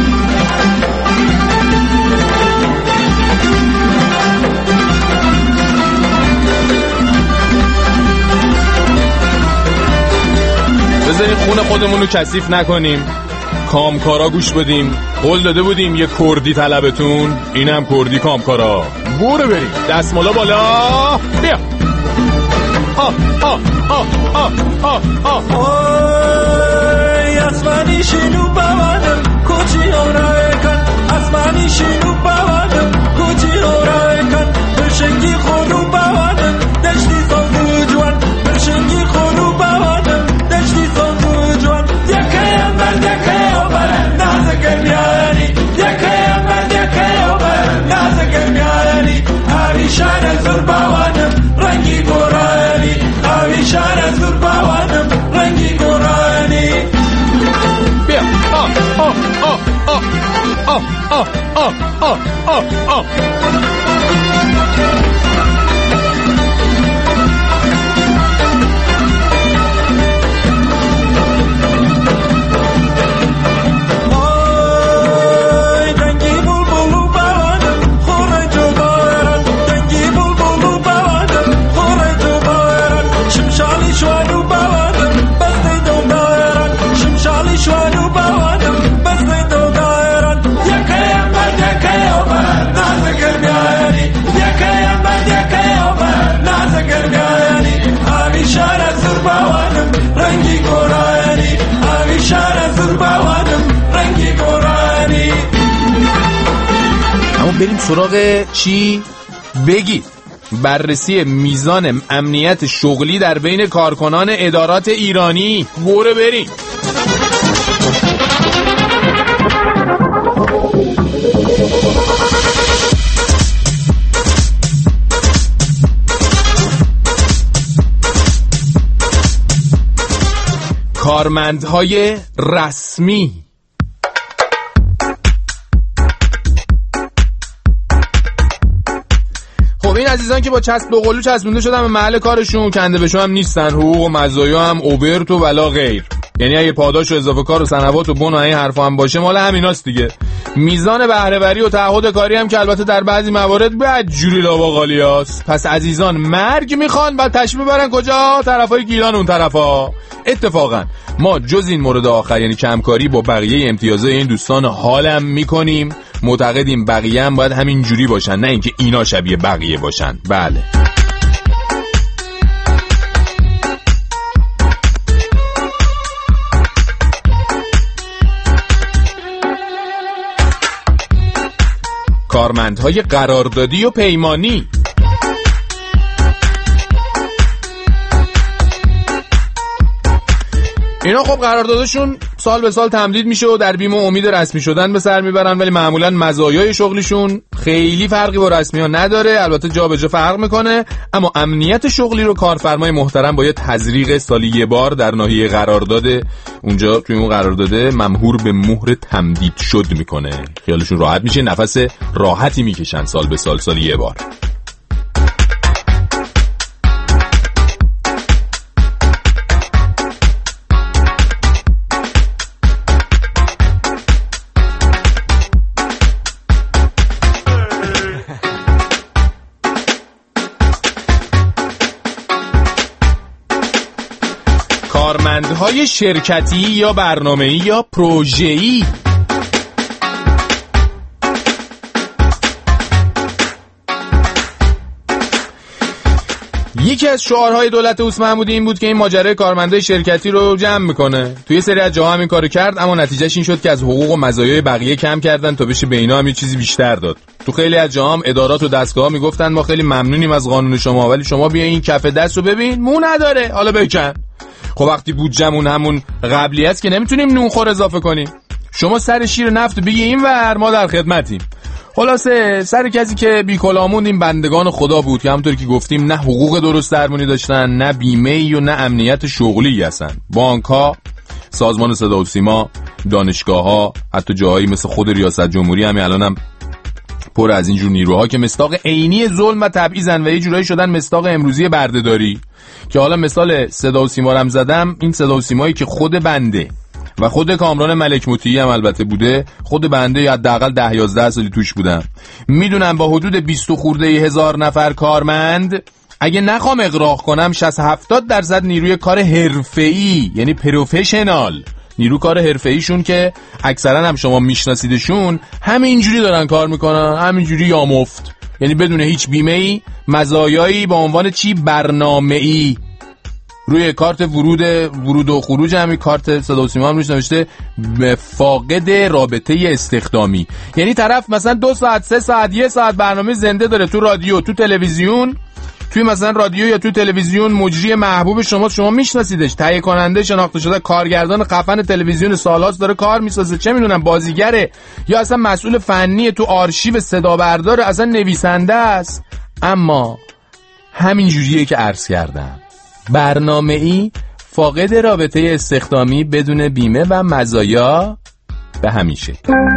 بذاریم خون خودمون رو کثیف نکنیم، کامکارا گوش بدیم. قول داده بودیم یه کردی طلبتون، اینم کردی کامکارا. برو بریم دستمالا بالا، بیا. اسمانی شینو بوادم کوچی اورای کن، اسمانی شینو بوادم کوچی اورای کن، برشنگی خونو بوادم دشتی سازو جوان، برشنگی خونو بوادم دشتی سازو جوان. یکایم بر یکایم بر نازکر میانی، یکایم بر یکایم بر نازکر میانی. آویشان زور بوادم رنگی گورانی، آویشان زور بوادم رنگی گورانی. بیا بریم سراغ چی؟ بگید. بررسی میزان امنیت شغلی در بین کارکنان ادارات ایرانی. برو بریم. کارمندهای رسمی. این عزیزان که با چسب به قلو چسبونده شدن به محل کارشون، کنده بشو هم نیستن، حقوق و مزایا هم اوبرت و ولا غیر. یعنی اگه پاداش و اضافه کار و سنوات و بون و این حرفا هم باشه مال همیناست دیگه. میزان بهره وری و تعهد کاری هم که البته در بعضی موارد بدجوری لاواقالیاست. پس عزیزان مرگ میخوان بعد تشبیه برن کجا؟ طرفای گیلان اون طرفا. اتفاقا ما جز این مورد آخر یعنی کمکاری با بقیه امتیازهای این دوستان حالم میکنیم. معتقدیم بقیه هم باید همین جوری باشن، نه اینکه اینا شبیه بقیه باشن. بله. کارمندهای قراردادی و پیمانی. اینا خب قراردادشون سال به سال تمدید میشه و در بیم و امید رسمی شدن به سر میبرن، ولی معمولا مزایای شغلیشون خیلی فرقی با رسمی‌ها نداره. البته جا به جا فرق میکنه، اما امنیت شغلی رو کارفرمای محترم با یه تزریق سالی یه بار در ناحیه قرارداد اونجا توی اون قرارداده ممهور به مهر تمدید شد میکنه. خیالشون راحت میشه، نفس راحتی میکشن سال به سال، سالی یه بار. کارمندهای شرکتی یا برنامه‌ای یا پروژه‌ای. یکی از شعارهای دولت اوس محمودی این بود که این ماجرای کارمندای شرکتی رو جمع میکنه. توی سری از جاها هم این کارو کرد، اما نتیجهش این شد که از حقوق و مزایای بقیه کم کردن تا بشه به اینا هم یه چیزی بیشتر داد. تو خیلی از جاها هم ادارات و دستگاه‌ها میگفتن ما خیلی ممنونیم از قانون شما، ولی شما بیا این کف دست رو ببین، مو نداره، حالا بکن. خب وقتی بودجمون همون قبلی است که نمیتونیم نونخور اضافه کنیم. شما سر شیر نفت بگی اینور، ما در خدمتیم. خلاصه سر کسی که بیکلامون این بندگان خدا بود که همونطور که گفتیم نه حقوق درست درمونی داشتن، نه بیمه‌ای و نه امنیت شغلی هستن. بانک‌ها، سازمان صدا و سیما، دانشگاه‌ها، حتی جاهایی مثل خود ریاست جمهوری هم الانم پر از اینجور نیروها که مصداق عینی ظلم و تبعیضن و یه جورایی شدن مصداق امروزی بردهداری. که حالا مثال صدا و سیما رو زدم، این صدا و سیمایی که خود بنده و خود کامران ملک مطیعی هم البته بوده، خود بنده حداقل 10-11 سالی توش بودم، میدونم با حدود 20 خورده هزار نفر کارمند، اگه نخوام اغراق کنم 60-70% نیروی کار حرفه‌ای، یعنی پروفشنال، نیرو کار حرفه‌ایشون که اکثرا هم شما میشناسیدشون، همینجوری دارن کار میکنن، همینجوری یا مفت، یعنی بدون هیچ بیمه‌ای، مزایایی، با عنوان چی؟ برنامه‌ای. روی کارت ورود و خروج همین کارت صدا و سیما هم روش نوشته فاقد رابطه استخدامی. یعنی طرف مثلا 2 ساعت 3 ساعت 1 ساعت برنامه زنده داره تو رادیو، تو تلویزیون، توی مثلا رادیو یا تو تلویزیون مجری محبوب شما میشناسیدش، تهیه کننده شناخته شده، کارگردان خفن تلویزیون سالهاست داره کار میسازه، چه میدونم بازیگره یا اصلا مسئول فنی تو آرشیو صدا برداره، اصلا نویسنده است. اما همین جوریه که عرض کردم، برنامه‌ای، فاقد رابطه استخدامی، بدون بیمه و مزایا، به همیشه.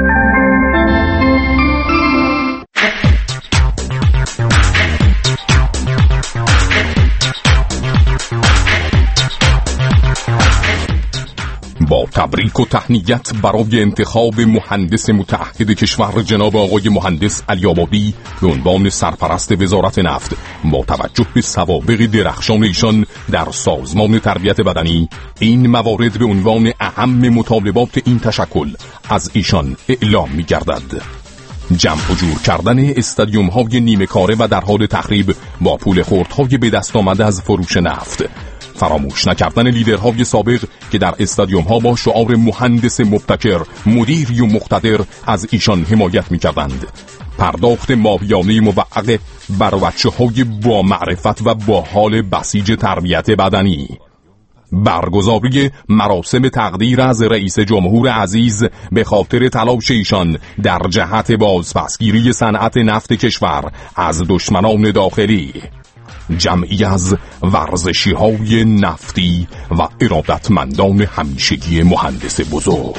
با تبریک و تهنیت برای انتخاب مهندس متعهد کشور جناب آقای مهندس علی‌آبادی به عنوان سرپرست وزارت نفت، با توجه به سوابق درخشان ایشان در سازمان تربیت بدنی، این موارد به عنوان اهم مطالبات این تشکل از ایشان اعلام می‌گردد: جمع و جور کردن استادیوم های نیمه کاره و در حال تخریب با پول خردهای به دست آمده از فروش نفت، فراموش نکردن لیدرهای سابق که در استادیوم ها با شعار مهندس مبتکر، مدیری و مقتدر از ایشان حمایت می‌کردند، پرداخت ماهیانه موقع بر بچه‌های با معرفت و با حال بسیج تربیت بدنی، برگزاری مراسم تقدیر از رئیس جمهور عزیز به خاطر تلاش ایشان در جهت بازپسگیری صنعت نفت کشور از دشمنان داخلی، جمعی از ورزشی های نفتی و ارادتمندان همیشگی مهندس بزرگ.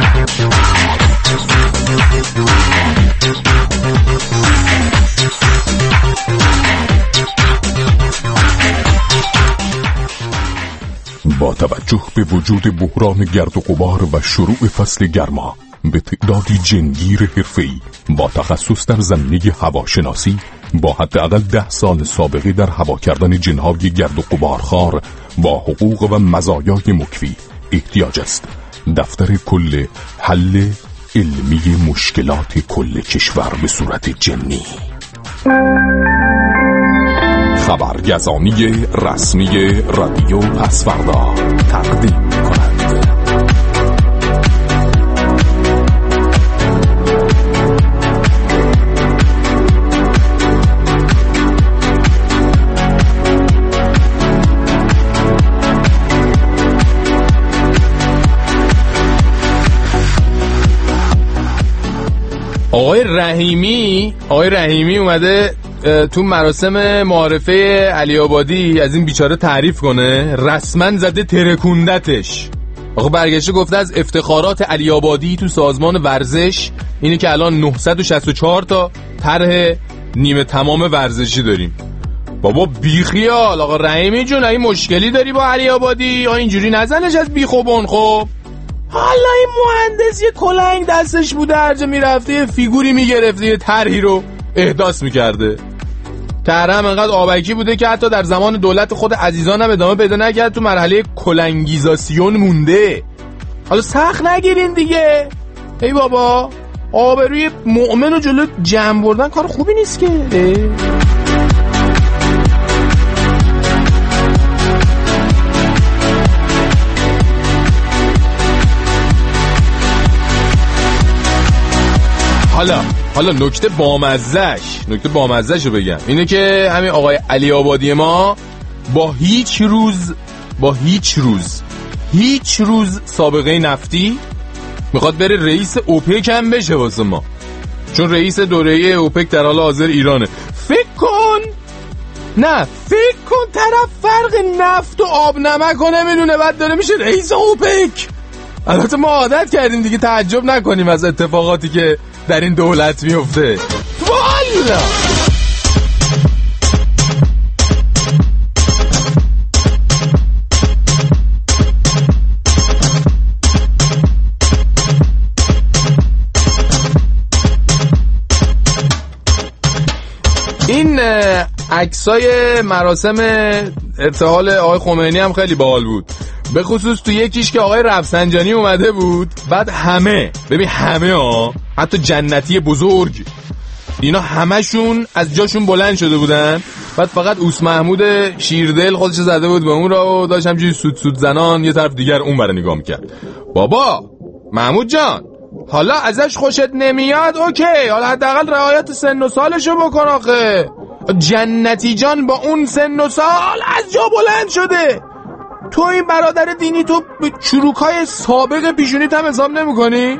با توجه به وجود بحران گرد و غبار و شروع فصل گرما، به تعدادی جنگیر حرفه‌ای با تخصص در زمینه هواشناسی با حداقل 10 سال سابقه در هوا کردن جنهای گرد و غبارخوار با حقوق و مزایای مکفی احتیاج است دفتر کل حل علمی مشکلات کل کشور به صورت جنی خبرگزانی رسمی رادیو پسوردا تقدیم می‌کند. آقای رحیمی اومده تو مراسم معارفه علی آبادی از این بیچاره تعریف کنه، رسما زده ترکوندتش. آقا برگشته گفته از افتخارات علی آبادی تو سازمان ورزش اینه که الان 964 تا طرح نیمه تمام ورزشی داریم. بابا بیخیال آقا رحیمی جون، این مشکلی داری با علی آبادی یا اینجوری نزنش از بیخوبون. خب حالا این مهندس یه کلنگ دستش بوده، هر جا میرفته یه فیگوری میگرفته، یه طرحی رو احداث میکرده. طرح هم انقدر آبکی بوده که حتی در زمان دولت خود عزیزان هم ادامه پیدا نکرد، تو مرحله کلنگیزاسیون مونده. حالا سخت نگیرین دیگه. ای بابا آبروی مؤمن و جلو جمع بردن کار خوبی نیست که. حالا نکته بامزه‌ش رو بگم اینه که همین آقای علی آبادی ما با هیچ روز سابقه نفتی میخواد بره رئیس اوپک هم بشه واسه ما، چون رئیس دوره اوپک در حال حاضر ایرانه. فکر کن طرف فرق نفت و آب نمک رو نمیدونه، بعد داره میشه رئیس اوپک. البته ما عادت کردیم دیگه، تعجب نکنیم از اتفاقاتی که در این دولت میفته. والا این عکسای مراسم ارتحال آقای خمینی هم خیلی باحال بود، به خصوص تو یکیش که آقای رفسنجانی اومده بود. بعد همه حتی جنتی بزرگ اینا همشون از جاشون بلند شده بودن. بعد فقط اوس محمود شیردل خودش زده بود به اون را و داشت همجوری سود زنان یه طرف دیگر اون برای نگاه میکرد. بابا محمود جان حالا ازش خوشت نمیاد اوکی، حالا حداقل رعایت سن و سالشو بکن آخه. جنتی جان با اون سن و سال از جا بلند شده، تو این برادر دینی تو چروکای سابق پیشونیت هم حساب نمی کنی؟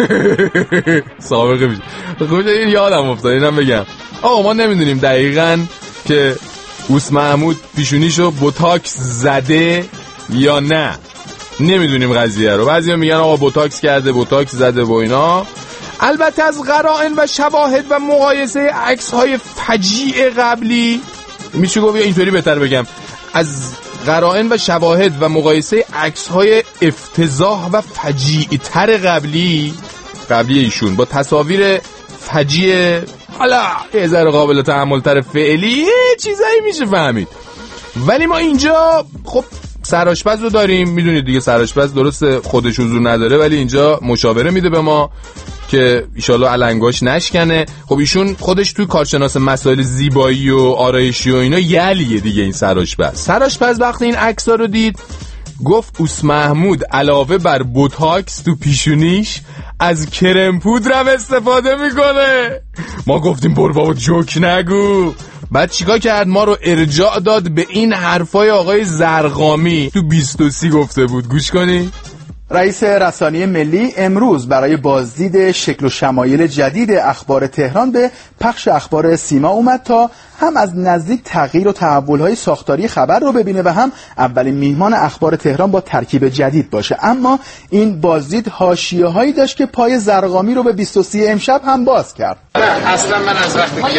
سابق پیشونی خود این یادم افتاد اینم بگم. ما نمیدونیم دقیقاً که اوس محمود پیشونیشو بوتاکس زده یا نه، نمیدونیم قضیه رو. بعضیا میگن آقا بوتاکس کرده، بوتاکس زده و اینا. البته از قرائن و شواهد و مقایسه عکس‌های فجیع قبلی میشه گفت اینطوری بهتر بگم، از قرائن و شواهد و مقایسه عکس‌های افتضاح و فجیع‌تر قبلی ایشون با تصاویر فجیع حالا یه ذره قابل تحمل‌تر فعلی چیزایی میشه فهمید. ولی ما اینجا خب سرآشپز رو داریم، میدونید دیگه سرآشپز درست خودش حضور نداره ولی اینجا مشاوره میده به ما که ایشالله علنگاش نشکنه. خب ایشون خودش توی کارشناس مسائل زیبایی و آرایشی و اینا یلیه دیگه. این سرآشپز وقتی این عکس‌ها رو دید گفت اوس محمود علاوه بر بوتاکس تو پیشونیش از کرم پودرم استفاده میکنه. ما گفتیم برو بابا جوک نگو. بعد چیکار کرد؟ ما رو ارجاع داد به این حرفای آقای زرقامی تو 23 گفته بود. گوش کنی. رئیس رسانه ملی امروز برای بازدید شکل و شمایل جدید اخبار تهران به پخش اخبار سیما اومد تا هم از نزدیک تغییر و تحول‌های ساختاری خبر رو ببینه و هم اولین میهمان اخبار تهران با ترکیب جدید باشه. اما این بازدید حاشیه‌هایی داشت که پای زرقامی رو به 23 امشب هم باز کرد. اصلا من از وقتی که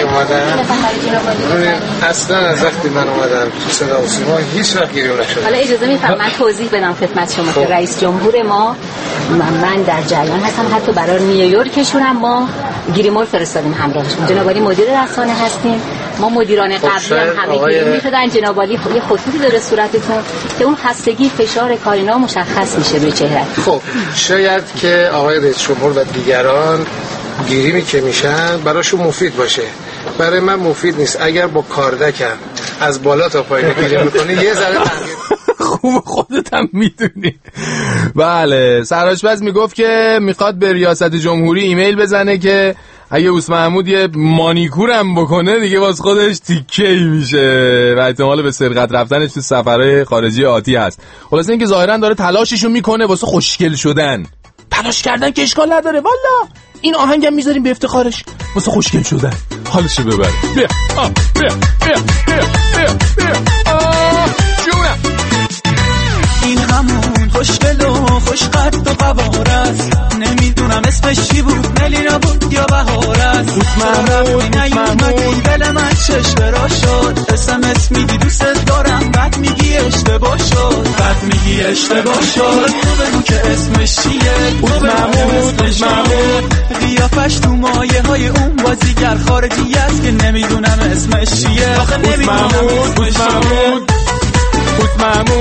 اومدم تو صدا و سیما هیچ وقت گیری نشد. حالا اجازه می‌فرمایید من توضیح بدم خدمت شما که رئیس جمهور ما من در جریان هستم، حتی برای نیویورکشون هم ما گیریمول فرستادیم همراهشون. جناب عالی مدیر رسانه هستیم، ما مدیران قبلی هم همه گیری می‌شدن. جناب عالی یه خطوطی داره صورتتون که اون خستگی فشار کارینا مشخص میشه روی چهره. خب شاید که آقای رئیس جمهور و دیگران گیری که میشن براشون مفید باشه، برای من مفید نیست. اگر با کاردکم از بالا تا پایین گیری می‌کنی یه ذره خوب خودت هم میدونی. بله سرآشپز میگفت که میخواد به ریاست جمهوری ایمیل بزنه که اگه اوس محمود یه مانیکور هم بکنه دیگه باز خودش تیکه‌ای میشه و احتمال به سرقت رفتنش تو سفرهای خارجی آتی هست. خلاصه اینکه ظاهرا داره تلاششو میکنه واسه خوشگل شدن. تلاش کردن که اشکال نداره والا. این آهنگم میذاریم به افتخارش واسه خوشگل شدن حالشو ببره. بیا بیا بیا بیا بیا بیا جونم. این همون خوشگل و خوشقد و قوار است، نمیدونم اسمش چی بود، ملینا بود یا بهار است. محمود نیومدی دل من چشم شد، اسمس میگی دوست دارم بعد میگی اشتباه شد، بعد میگی اشتباه شد. بگو که اسمش چیه؟ محمود قیافش تو مایه های اون بازیگر خارجی است که نمیدونم اسمش چیه. آخه نمیدونم اسمش چیه. اوس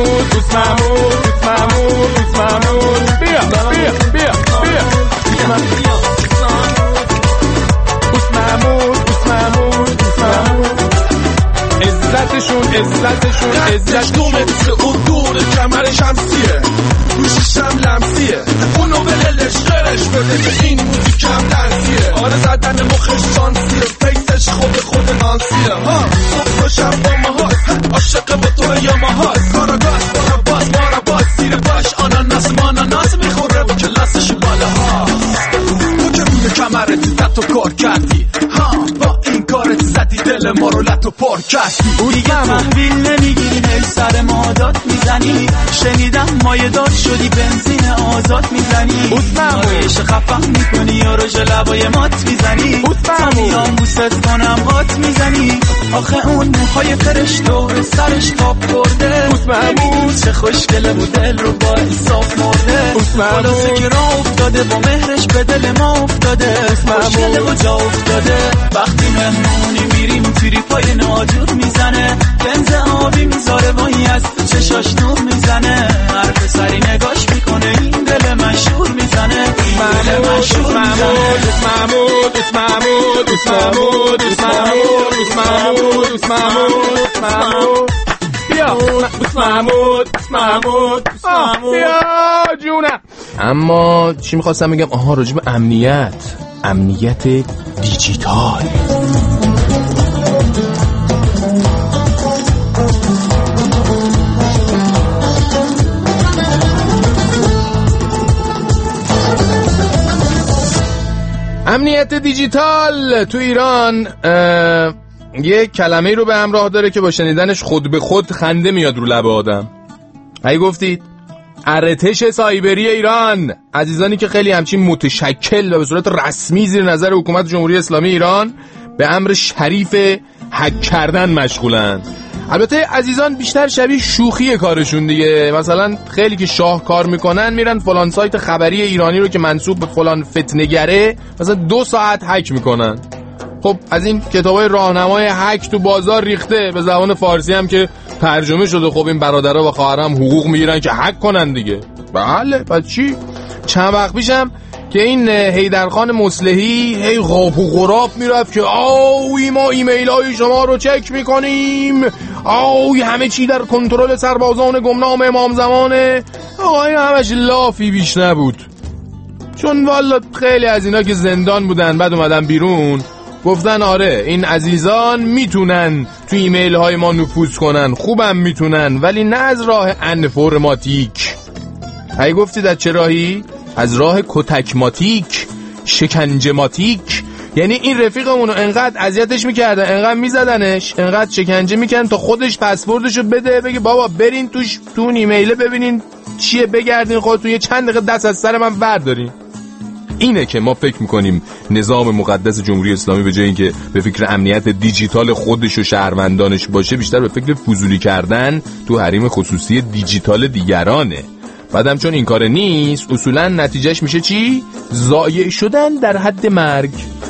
محمود بیا بیا بیا بیا اوس محمود عزتشون دومتر اون دور کمر شمسیه گوششم لمسیه اونو به دلش قرش بده که این موزیکم درسیه. آره زدن مخش شانسیه پیسش خود نانسیه ها خوشم با ماهاست عاشق با تو یا ماهاست کاراگاز بارا باز زیر باش آناناس میخوره با کلاسش بالا هاست. تو که روی کمرت زد تو کار کردی ها با این کارت زدی دل ما رو لط و پر کردی. دیگه محویل نمیگیری هی سر ما داد میزنی، شنیدم مایه دار شدی بنزین آزاد میزنی، آرایش خفم میکنی یا روژ لبای مات میزنی، میام بوست کنم هات میزنی. آخه اون موهای فرش دور سرش پاپ برده، چه خوشگله بود دل رو با انصاف مرده. خلاصه که راه افتاده با مهرش به دل ما افتاده، خوشگله و جا افتاده. وقتی مهمونی میریم تریپای ناجور میزنه، بنز آبی میذاره وایی از چشاش نور میزنه، هر پسری نگاش میکنه این دل من شور میزنه، دل من شور میزنه. محمود بیا جونم. اما چی میخواستم بگم؟ آها راجب امنیت دیجیتال. امنیت دیجیتال تو ایران یه کلمه‌ای رو به همراه داره که با شنیدنش خود به خود خنده میاد رو لب آدم. هی گفتید ارتش سایبری ایران. عزیزانی که خیلی همچین متشکل و به صورت رسمی زیر نظر حکومت جمهوری اسلامی ایران به امر شریف هک کردن مشغولن. البته عزیزان بیشتر شبیه شوخی کارشون دیگه. مثلا خیلی که شاهکار میکنن میرن فلان سایت خبری ایرانی رو که منسوب به فلان فتنه‌گره مثلا 2 ساعت هک میکنن. خب از این کتابای راهنمای هک تو بازار ریخته، به زبان فارسی هم که ترجمه شده. خب این برادرها و خواهرام حقوق میگیرن که هک کنن دیگه. بله بعد چی؟ چند وقت پیشم که این حیدرخان مصلحی هی غاپ و غراب میرفت که آوی ما ایمیل های شما رو چک میکنیم، آوی همه چی در کنترل سربازان گمنام امام زمانه. آقا این همش لافی بیش نبود. چون والا خیلی از اینا که زندان بودن بعد اومدن بیرون گفتن آره این عزیزان میتونن تو ایمیل های ما نفوذ کنن، خوبم میتونن، ولی نه از راه انفورماتیک. هی گفتید از چه راهی؟ از راه کتکماتیک، شکنجماتیک. یعنی این رفیقمونو انقدر اذیتش میکردن، انقدر میزدنش، انقدر شکنجه میکردن تا خودش پسوردشو بده، بگه بابا برین توش تو اون ایمیله ببینین چیه، بگردین خودتون یه چند دقیقه دست از سر من بردارین. اینه که ما فکر میکنیم نظام مقدس جمهوری اسلامی به جای اینکه به فکر امنیت دیجیتال خودش و شهروندانش باشه، بیشتر به فکر فضولی کردن تو حریم خصوصی دیجیتال دیگرانه. بعدم چون این کار نیست اصولا نتیجهش میشه چی؟ ضایع شدن در حد مرگ.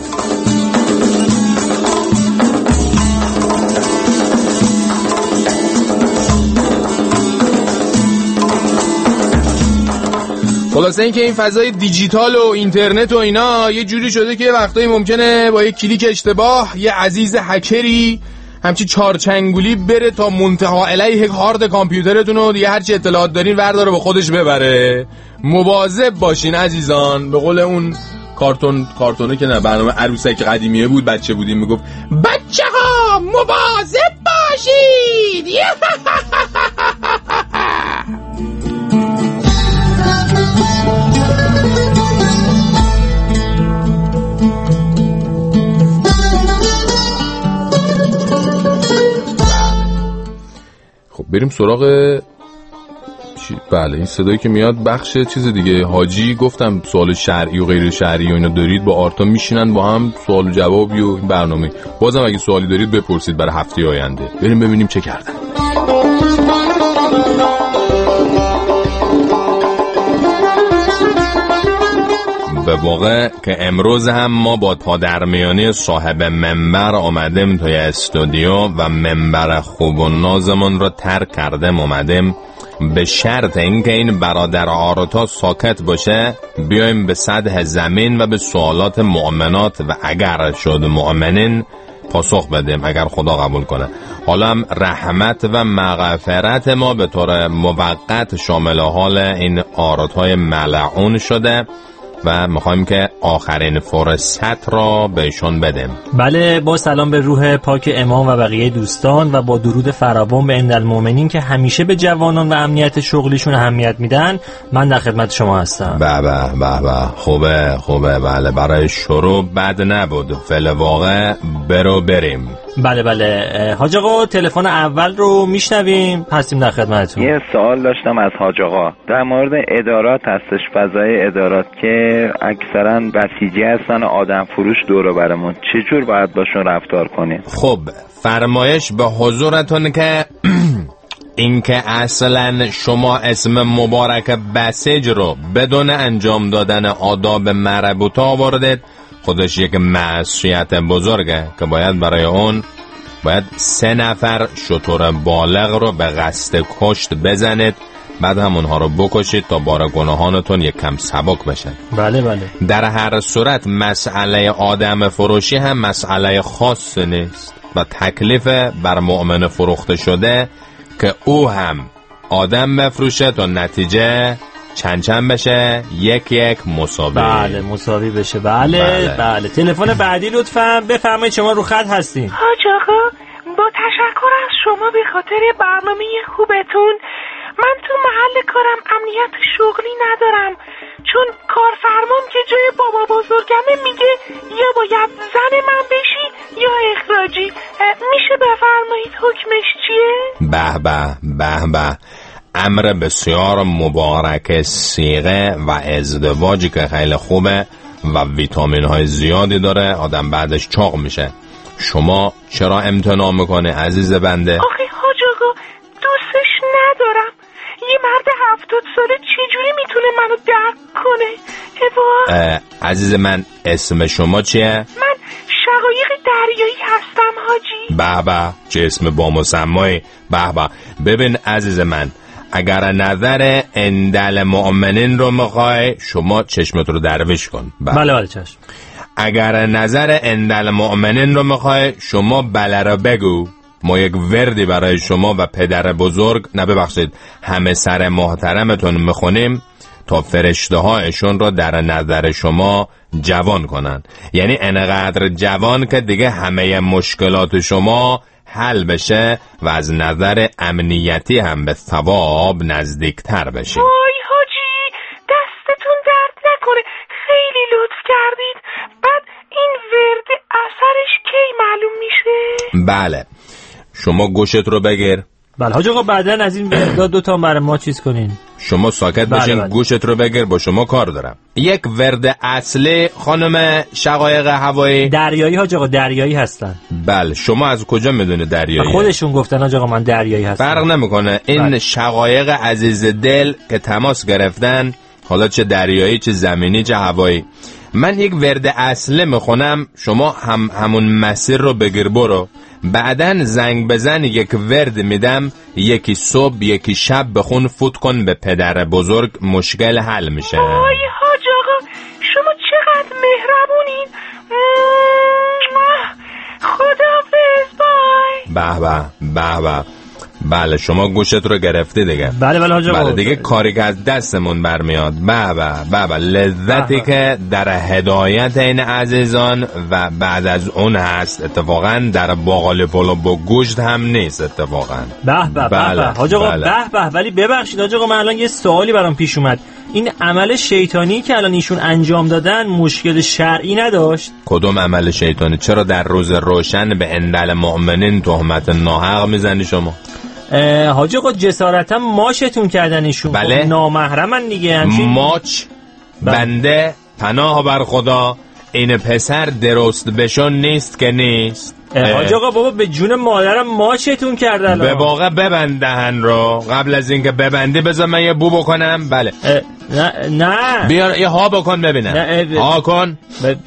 خلاصه این که این فضای دیجیتال و اینترنت و اینا یه جوری شده که وقتایی ممکنه با یه کلیک اشتباه یه عزیز هکری همچی چارچنگولی بره تا منتها علیه هارد کامپیوترتون و دیگه هرچی اطلاعات دارین ورداره به خودش ببره. مواظب باشین عزیزان. به قول اون کارتونه که نه برنامه عروسک قدیمیه بود، بچه بودیم میگفت بچه ها مواظب باشید. بریم سراغ بله این صدایی که میاد بخش چیز دیگه. حاجی گفتم سوال شرعی و غیر شرعی و اینا دارید، با آرتا میشینن با هم سوال و جوابی و این برنامه. بازم اگه سوالی دارید بپرسید برای هفته آینده. بریم ببینیم چه کردن. به واقع که امروز هم ما با پادرمیانی صاحب منبر آمدیم توی استودیو و منبر خوب و نازمون رو ترک کردیم اومدیم به شرط اینکه این برادر آرتا ساکت باشه بیایم به سطح زمین و به سوالات مؤمنات و اگر شد مؤمنین پاسخ بدیم اگر خدا قبول کنه. حالا هم رحمت و مغفرت ما به طور موقت شامل حال این آرتای ملعون شده و میخوایم که آخرین فرصت را بهشون بدیم. بله، با سلام به روح پاک امام و بقیه دوستان و با درود فراوان به المؤمنین که همیشه به جوانان و امنیت شغلیشون اهمیت میدن، من در خدمت شما هستم. به خوبه بله، برای شروع بد نبود، فعل واقع بریم. بله حاج آقا تلفن اول رو میشنویم، هستیم در خدمتتون. یه سوال داشتم از حاج آقا در مورد ادارات هستش، فضای ادارات که اکثرا بسیجی هستن و آدم فروش دور و برمون، چجور باید باشون رفتار کنیم؟ خب فرمایش به حضورتون که اینکه اصلا شما اسم مبارک بسیج رو بدون انجام دادن آداب مربوطه آوردید، خودش یک معصیت بزرگه که باید برای اون 3 نفر شتر بالغ رو به قصد کشت بزنید، بعد همونها رو بکشید تا بار گناهانتون یک کم سبک بشه. بله. در هر صورت مسئله آدم فروشی هم مسئله خاص نیست و تکلیف بر مؤمن فروخته شده که او هم آدم بفروشه تا نتیجه چند بشه، یک مساوی. بله مساوی بشه. بله. تلفن بعدی لطفاً بفرمایید، شما رو خط هستین. حاج آقا با تشکر از شما به خاطر برنامه خوبتون. من تو محل کارم امنیت شغلی ندارم، چون کارفرمام که جای بابا بزرگمه میگه یا باید زن من بشی یا اخراجی. میشه بفرمایید حکمش چیه؟ به امر بسیار مبارک صیغه و ازدواجی که خیلی خوبه و ویتامین های زیادی داره، آدم بعدش چاق میشه. شما چرا امتناع میکنه عزیز بنده؟ آخه حاج آقا دوستش ندارم. یه مرد 70 ساله چجوری میتونه منو درک کنه؟ عزیز من اسم شما چیه؟ من شقایق دریایی هستم حاجی. به چه اسم با مسمایی. به ببین عزیز من، اگر نظر اندل مؤمنین رو میخوای شما چشمت رو درویش کن. بله چشم. اگر نظر اندل مؤمنین رو میخوای شما بله رو بگو. ما یک وردی برای شما و پدر بزرگ ببخشید همه سر محترمتون میخونیم تا فرشته هایشون رو در نظر شما جوان کنن، یعنی انقدر جوان که دیگه همه مشکلات شما حل بشه و از نظر امنیتی هم به ثواب نزدیکتر بشه. وای حاجی دستتون درد نکنه، خیلی لطف کردید. بعد این ورد اثرش کی معلوم میشه؟ بله شما گوشت رو بگیر. بله حاج آقا بعدن از این وردا 2 تا برای ما چیز کنین. شما ساکت باشین. بله. گوشت رو بگیر، با شما کار دارم. یک ورد اصلی خانم شقایق هوایی دریایی حاج آقا دریایی هستن. بله شما از کجا میدونید دریایی؟ خودشون گفتن حاج آقا من دریایی هستم. فرق نمیکنه. این شقایق عزیز دل که تماس گرفتن، حالا چه دریایی چه زمینی چه هوایی، من یک ورد اصله میخونم، شما همون مسیر رو بگیر برو، بعدن زنگ بزن یک ورد میدم، یکی صبح یکی شب بخون فوت کن به پدر بزرگ، مشکل حل میشه. وای حاج آقا شما چقدر مهربونین. خداحافظ. بای. به بله شما گوشت رو گرفتی دیگه. بله حاج آقا. بله دیگه کاری که از دستمون برمیاد. به لذتی که در هدایت این عزیزان و بعد از اون هست، اتفاقا در باقالی پلو با گوشت هم نیست اتفاقا. بله حاج آقا. به ولی ببخشید حاج آقا من الان یه سوالی برام پیش اومد. این عمل شیطانی که الان ایشون انجام دادن مشکل شرعی نداشت؟ کدوم عمل شیطانی؟ چرا در روز روشن به اندل مؤمنین تهمت ناحق میزنی شما؟ حاج آقا جسارتا ماشتون کردن ایشون. بله. نامحرمن دیگه همچین. ماچ بنده پناه بر خدا این پسر درست بشون نیست که نیست. حاج آقا بابا به جون مادرم ماشتون کردن. به واقع ببند دهن رو. قبل از اینکه ببندی بذار من یه بو بکنم. بله. نه بیار یه ها بکن ببینم. ها کن.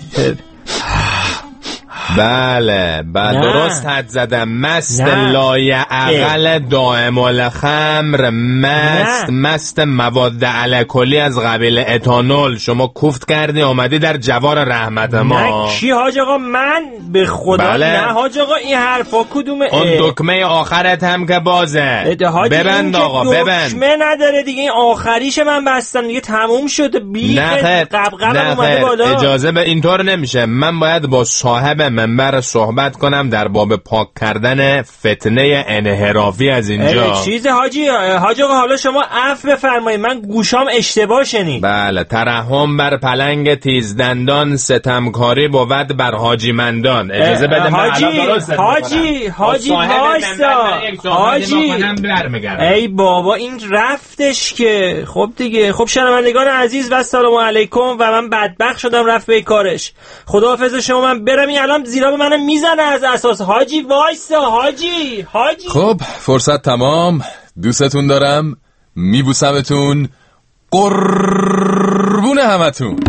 بله درست حد زدم. مست لایعقل دائم الخمر مست مواد الکلی از قبیل اتانول. شما کوفت کردی اومدی در جوار رحمت ما. نه کی حاج آقا؟ من به خدا بله. نه حاج آقا این حرفا کدومه؟ اون دکمه آخرت هم که بازه. ببند آقا ببند. دکمه نداره دیگه. این آخریش من بستم دیگه تموم شده. قبقبم اومده بالا. اجازه به اینطور نمیشه. من باید با صاحب منبر صحبت کنم در باب پاک کردن فتنه انحرافی از اینجا. چیز حاج آقا حالا شما عفو بفرمایید من گوشام اشتباه شنید. بله ترحم بر پلنگ تیزدندان ستمکاری بود بر حاجی مندان. اجازه بده من الان درست حاجی ای بابا این رفتش که. خب دیگه. خب شنوندگان عزیز و سلام علیکم. و من بدبخت شدم رفت به کارش. خداحافظ شما. من برم این الان زیرا به من میزنه از اساس. حاجی وایسا حاجی. خب فرصت تمام. دوستتون دارم. میبوسمتون. قربون همتون.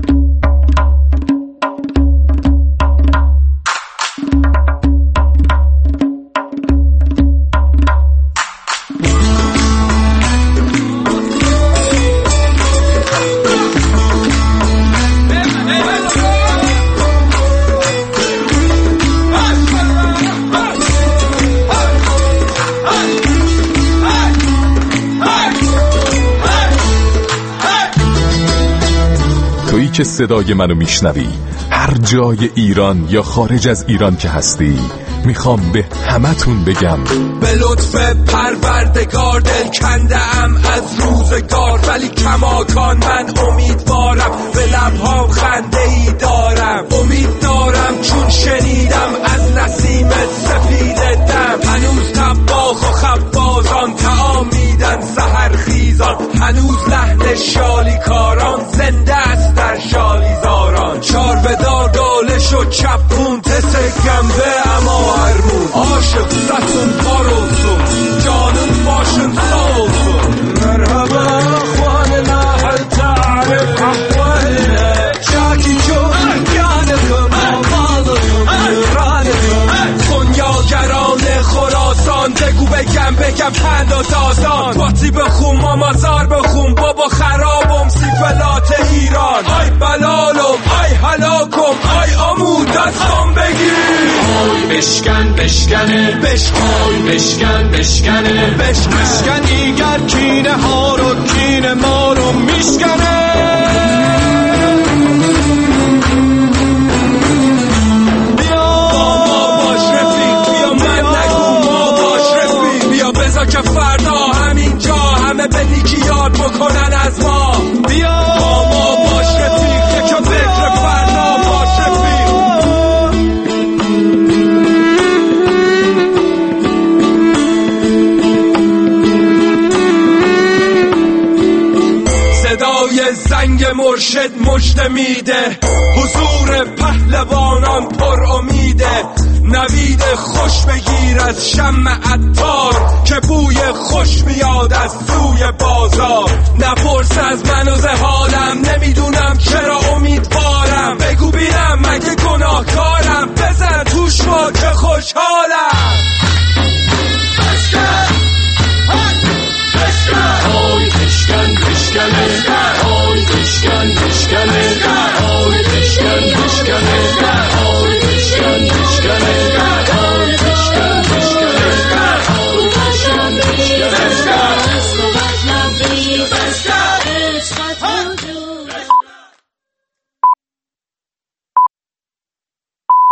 تویی که صدای منو میشنوی هر جای ایران یا خارج از ایران که هستی، میخوام به همتون بگم به لطف پروردگار دل کنده ام از روزگار، ولی کماکان من امیدوارم، به لبهام خنده ای دارم، امید دارم چون شنیدم از نسیم سفید دم، هنوز طباخ و خبازان طعام میدن سحر خیزان، هنوز لحن شالیکاران زنده است در شالیزاران، چار بدار دالش و چپون تس گنبه اما هرمون، عاشق ستون باروسون جانون باشن ساوسون، مرحبا اخواننا هل تعرف احوالنا شاکی جون یانکم آبادتون ایرانتون، خونیاگران خراسان بگو بگم پند و داستان، باتی بخون مامازار بخون بابا خرابم سیفلات ایران، آی بلالم آی هلاکم آی آمود دستم بگیر، آی بشکن بشکنه آی بشکن بشکنه بشکن دیگر کینه ها رو کینه ما رو میشکنه، که فردا همینجا همه به نیکی یاد بکنن از ما، بیا با ما باش رفیق، یکم فکر فردا باش رفیق، صدای زنگ مرشد مژده میده، حضور پهلوانان پر امیده، نوید خوش بگیر از شمع عطار که بوی خوش میاد از سوی بازار، نپرس از من و زحالم نمیدونم چرا امیدوارم، بگو بینم مگه گناهکارم، بزن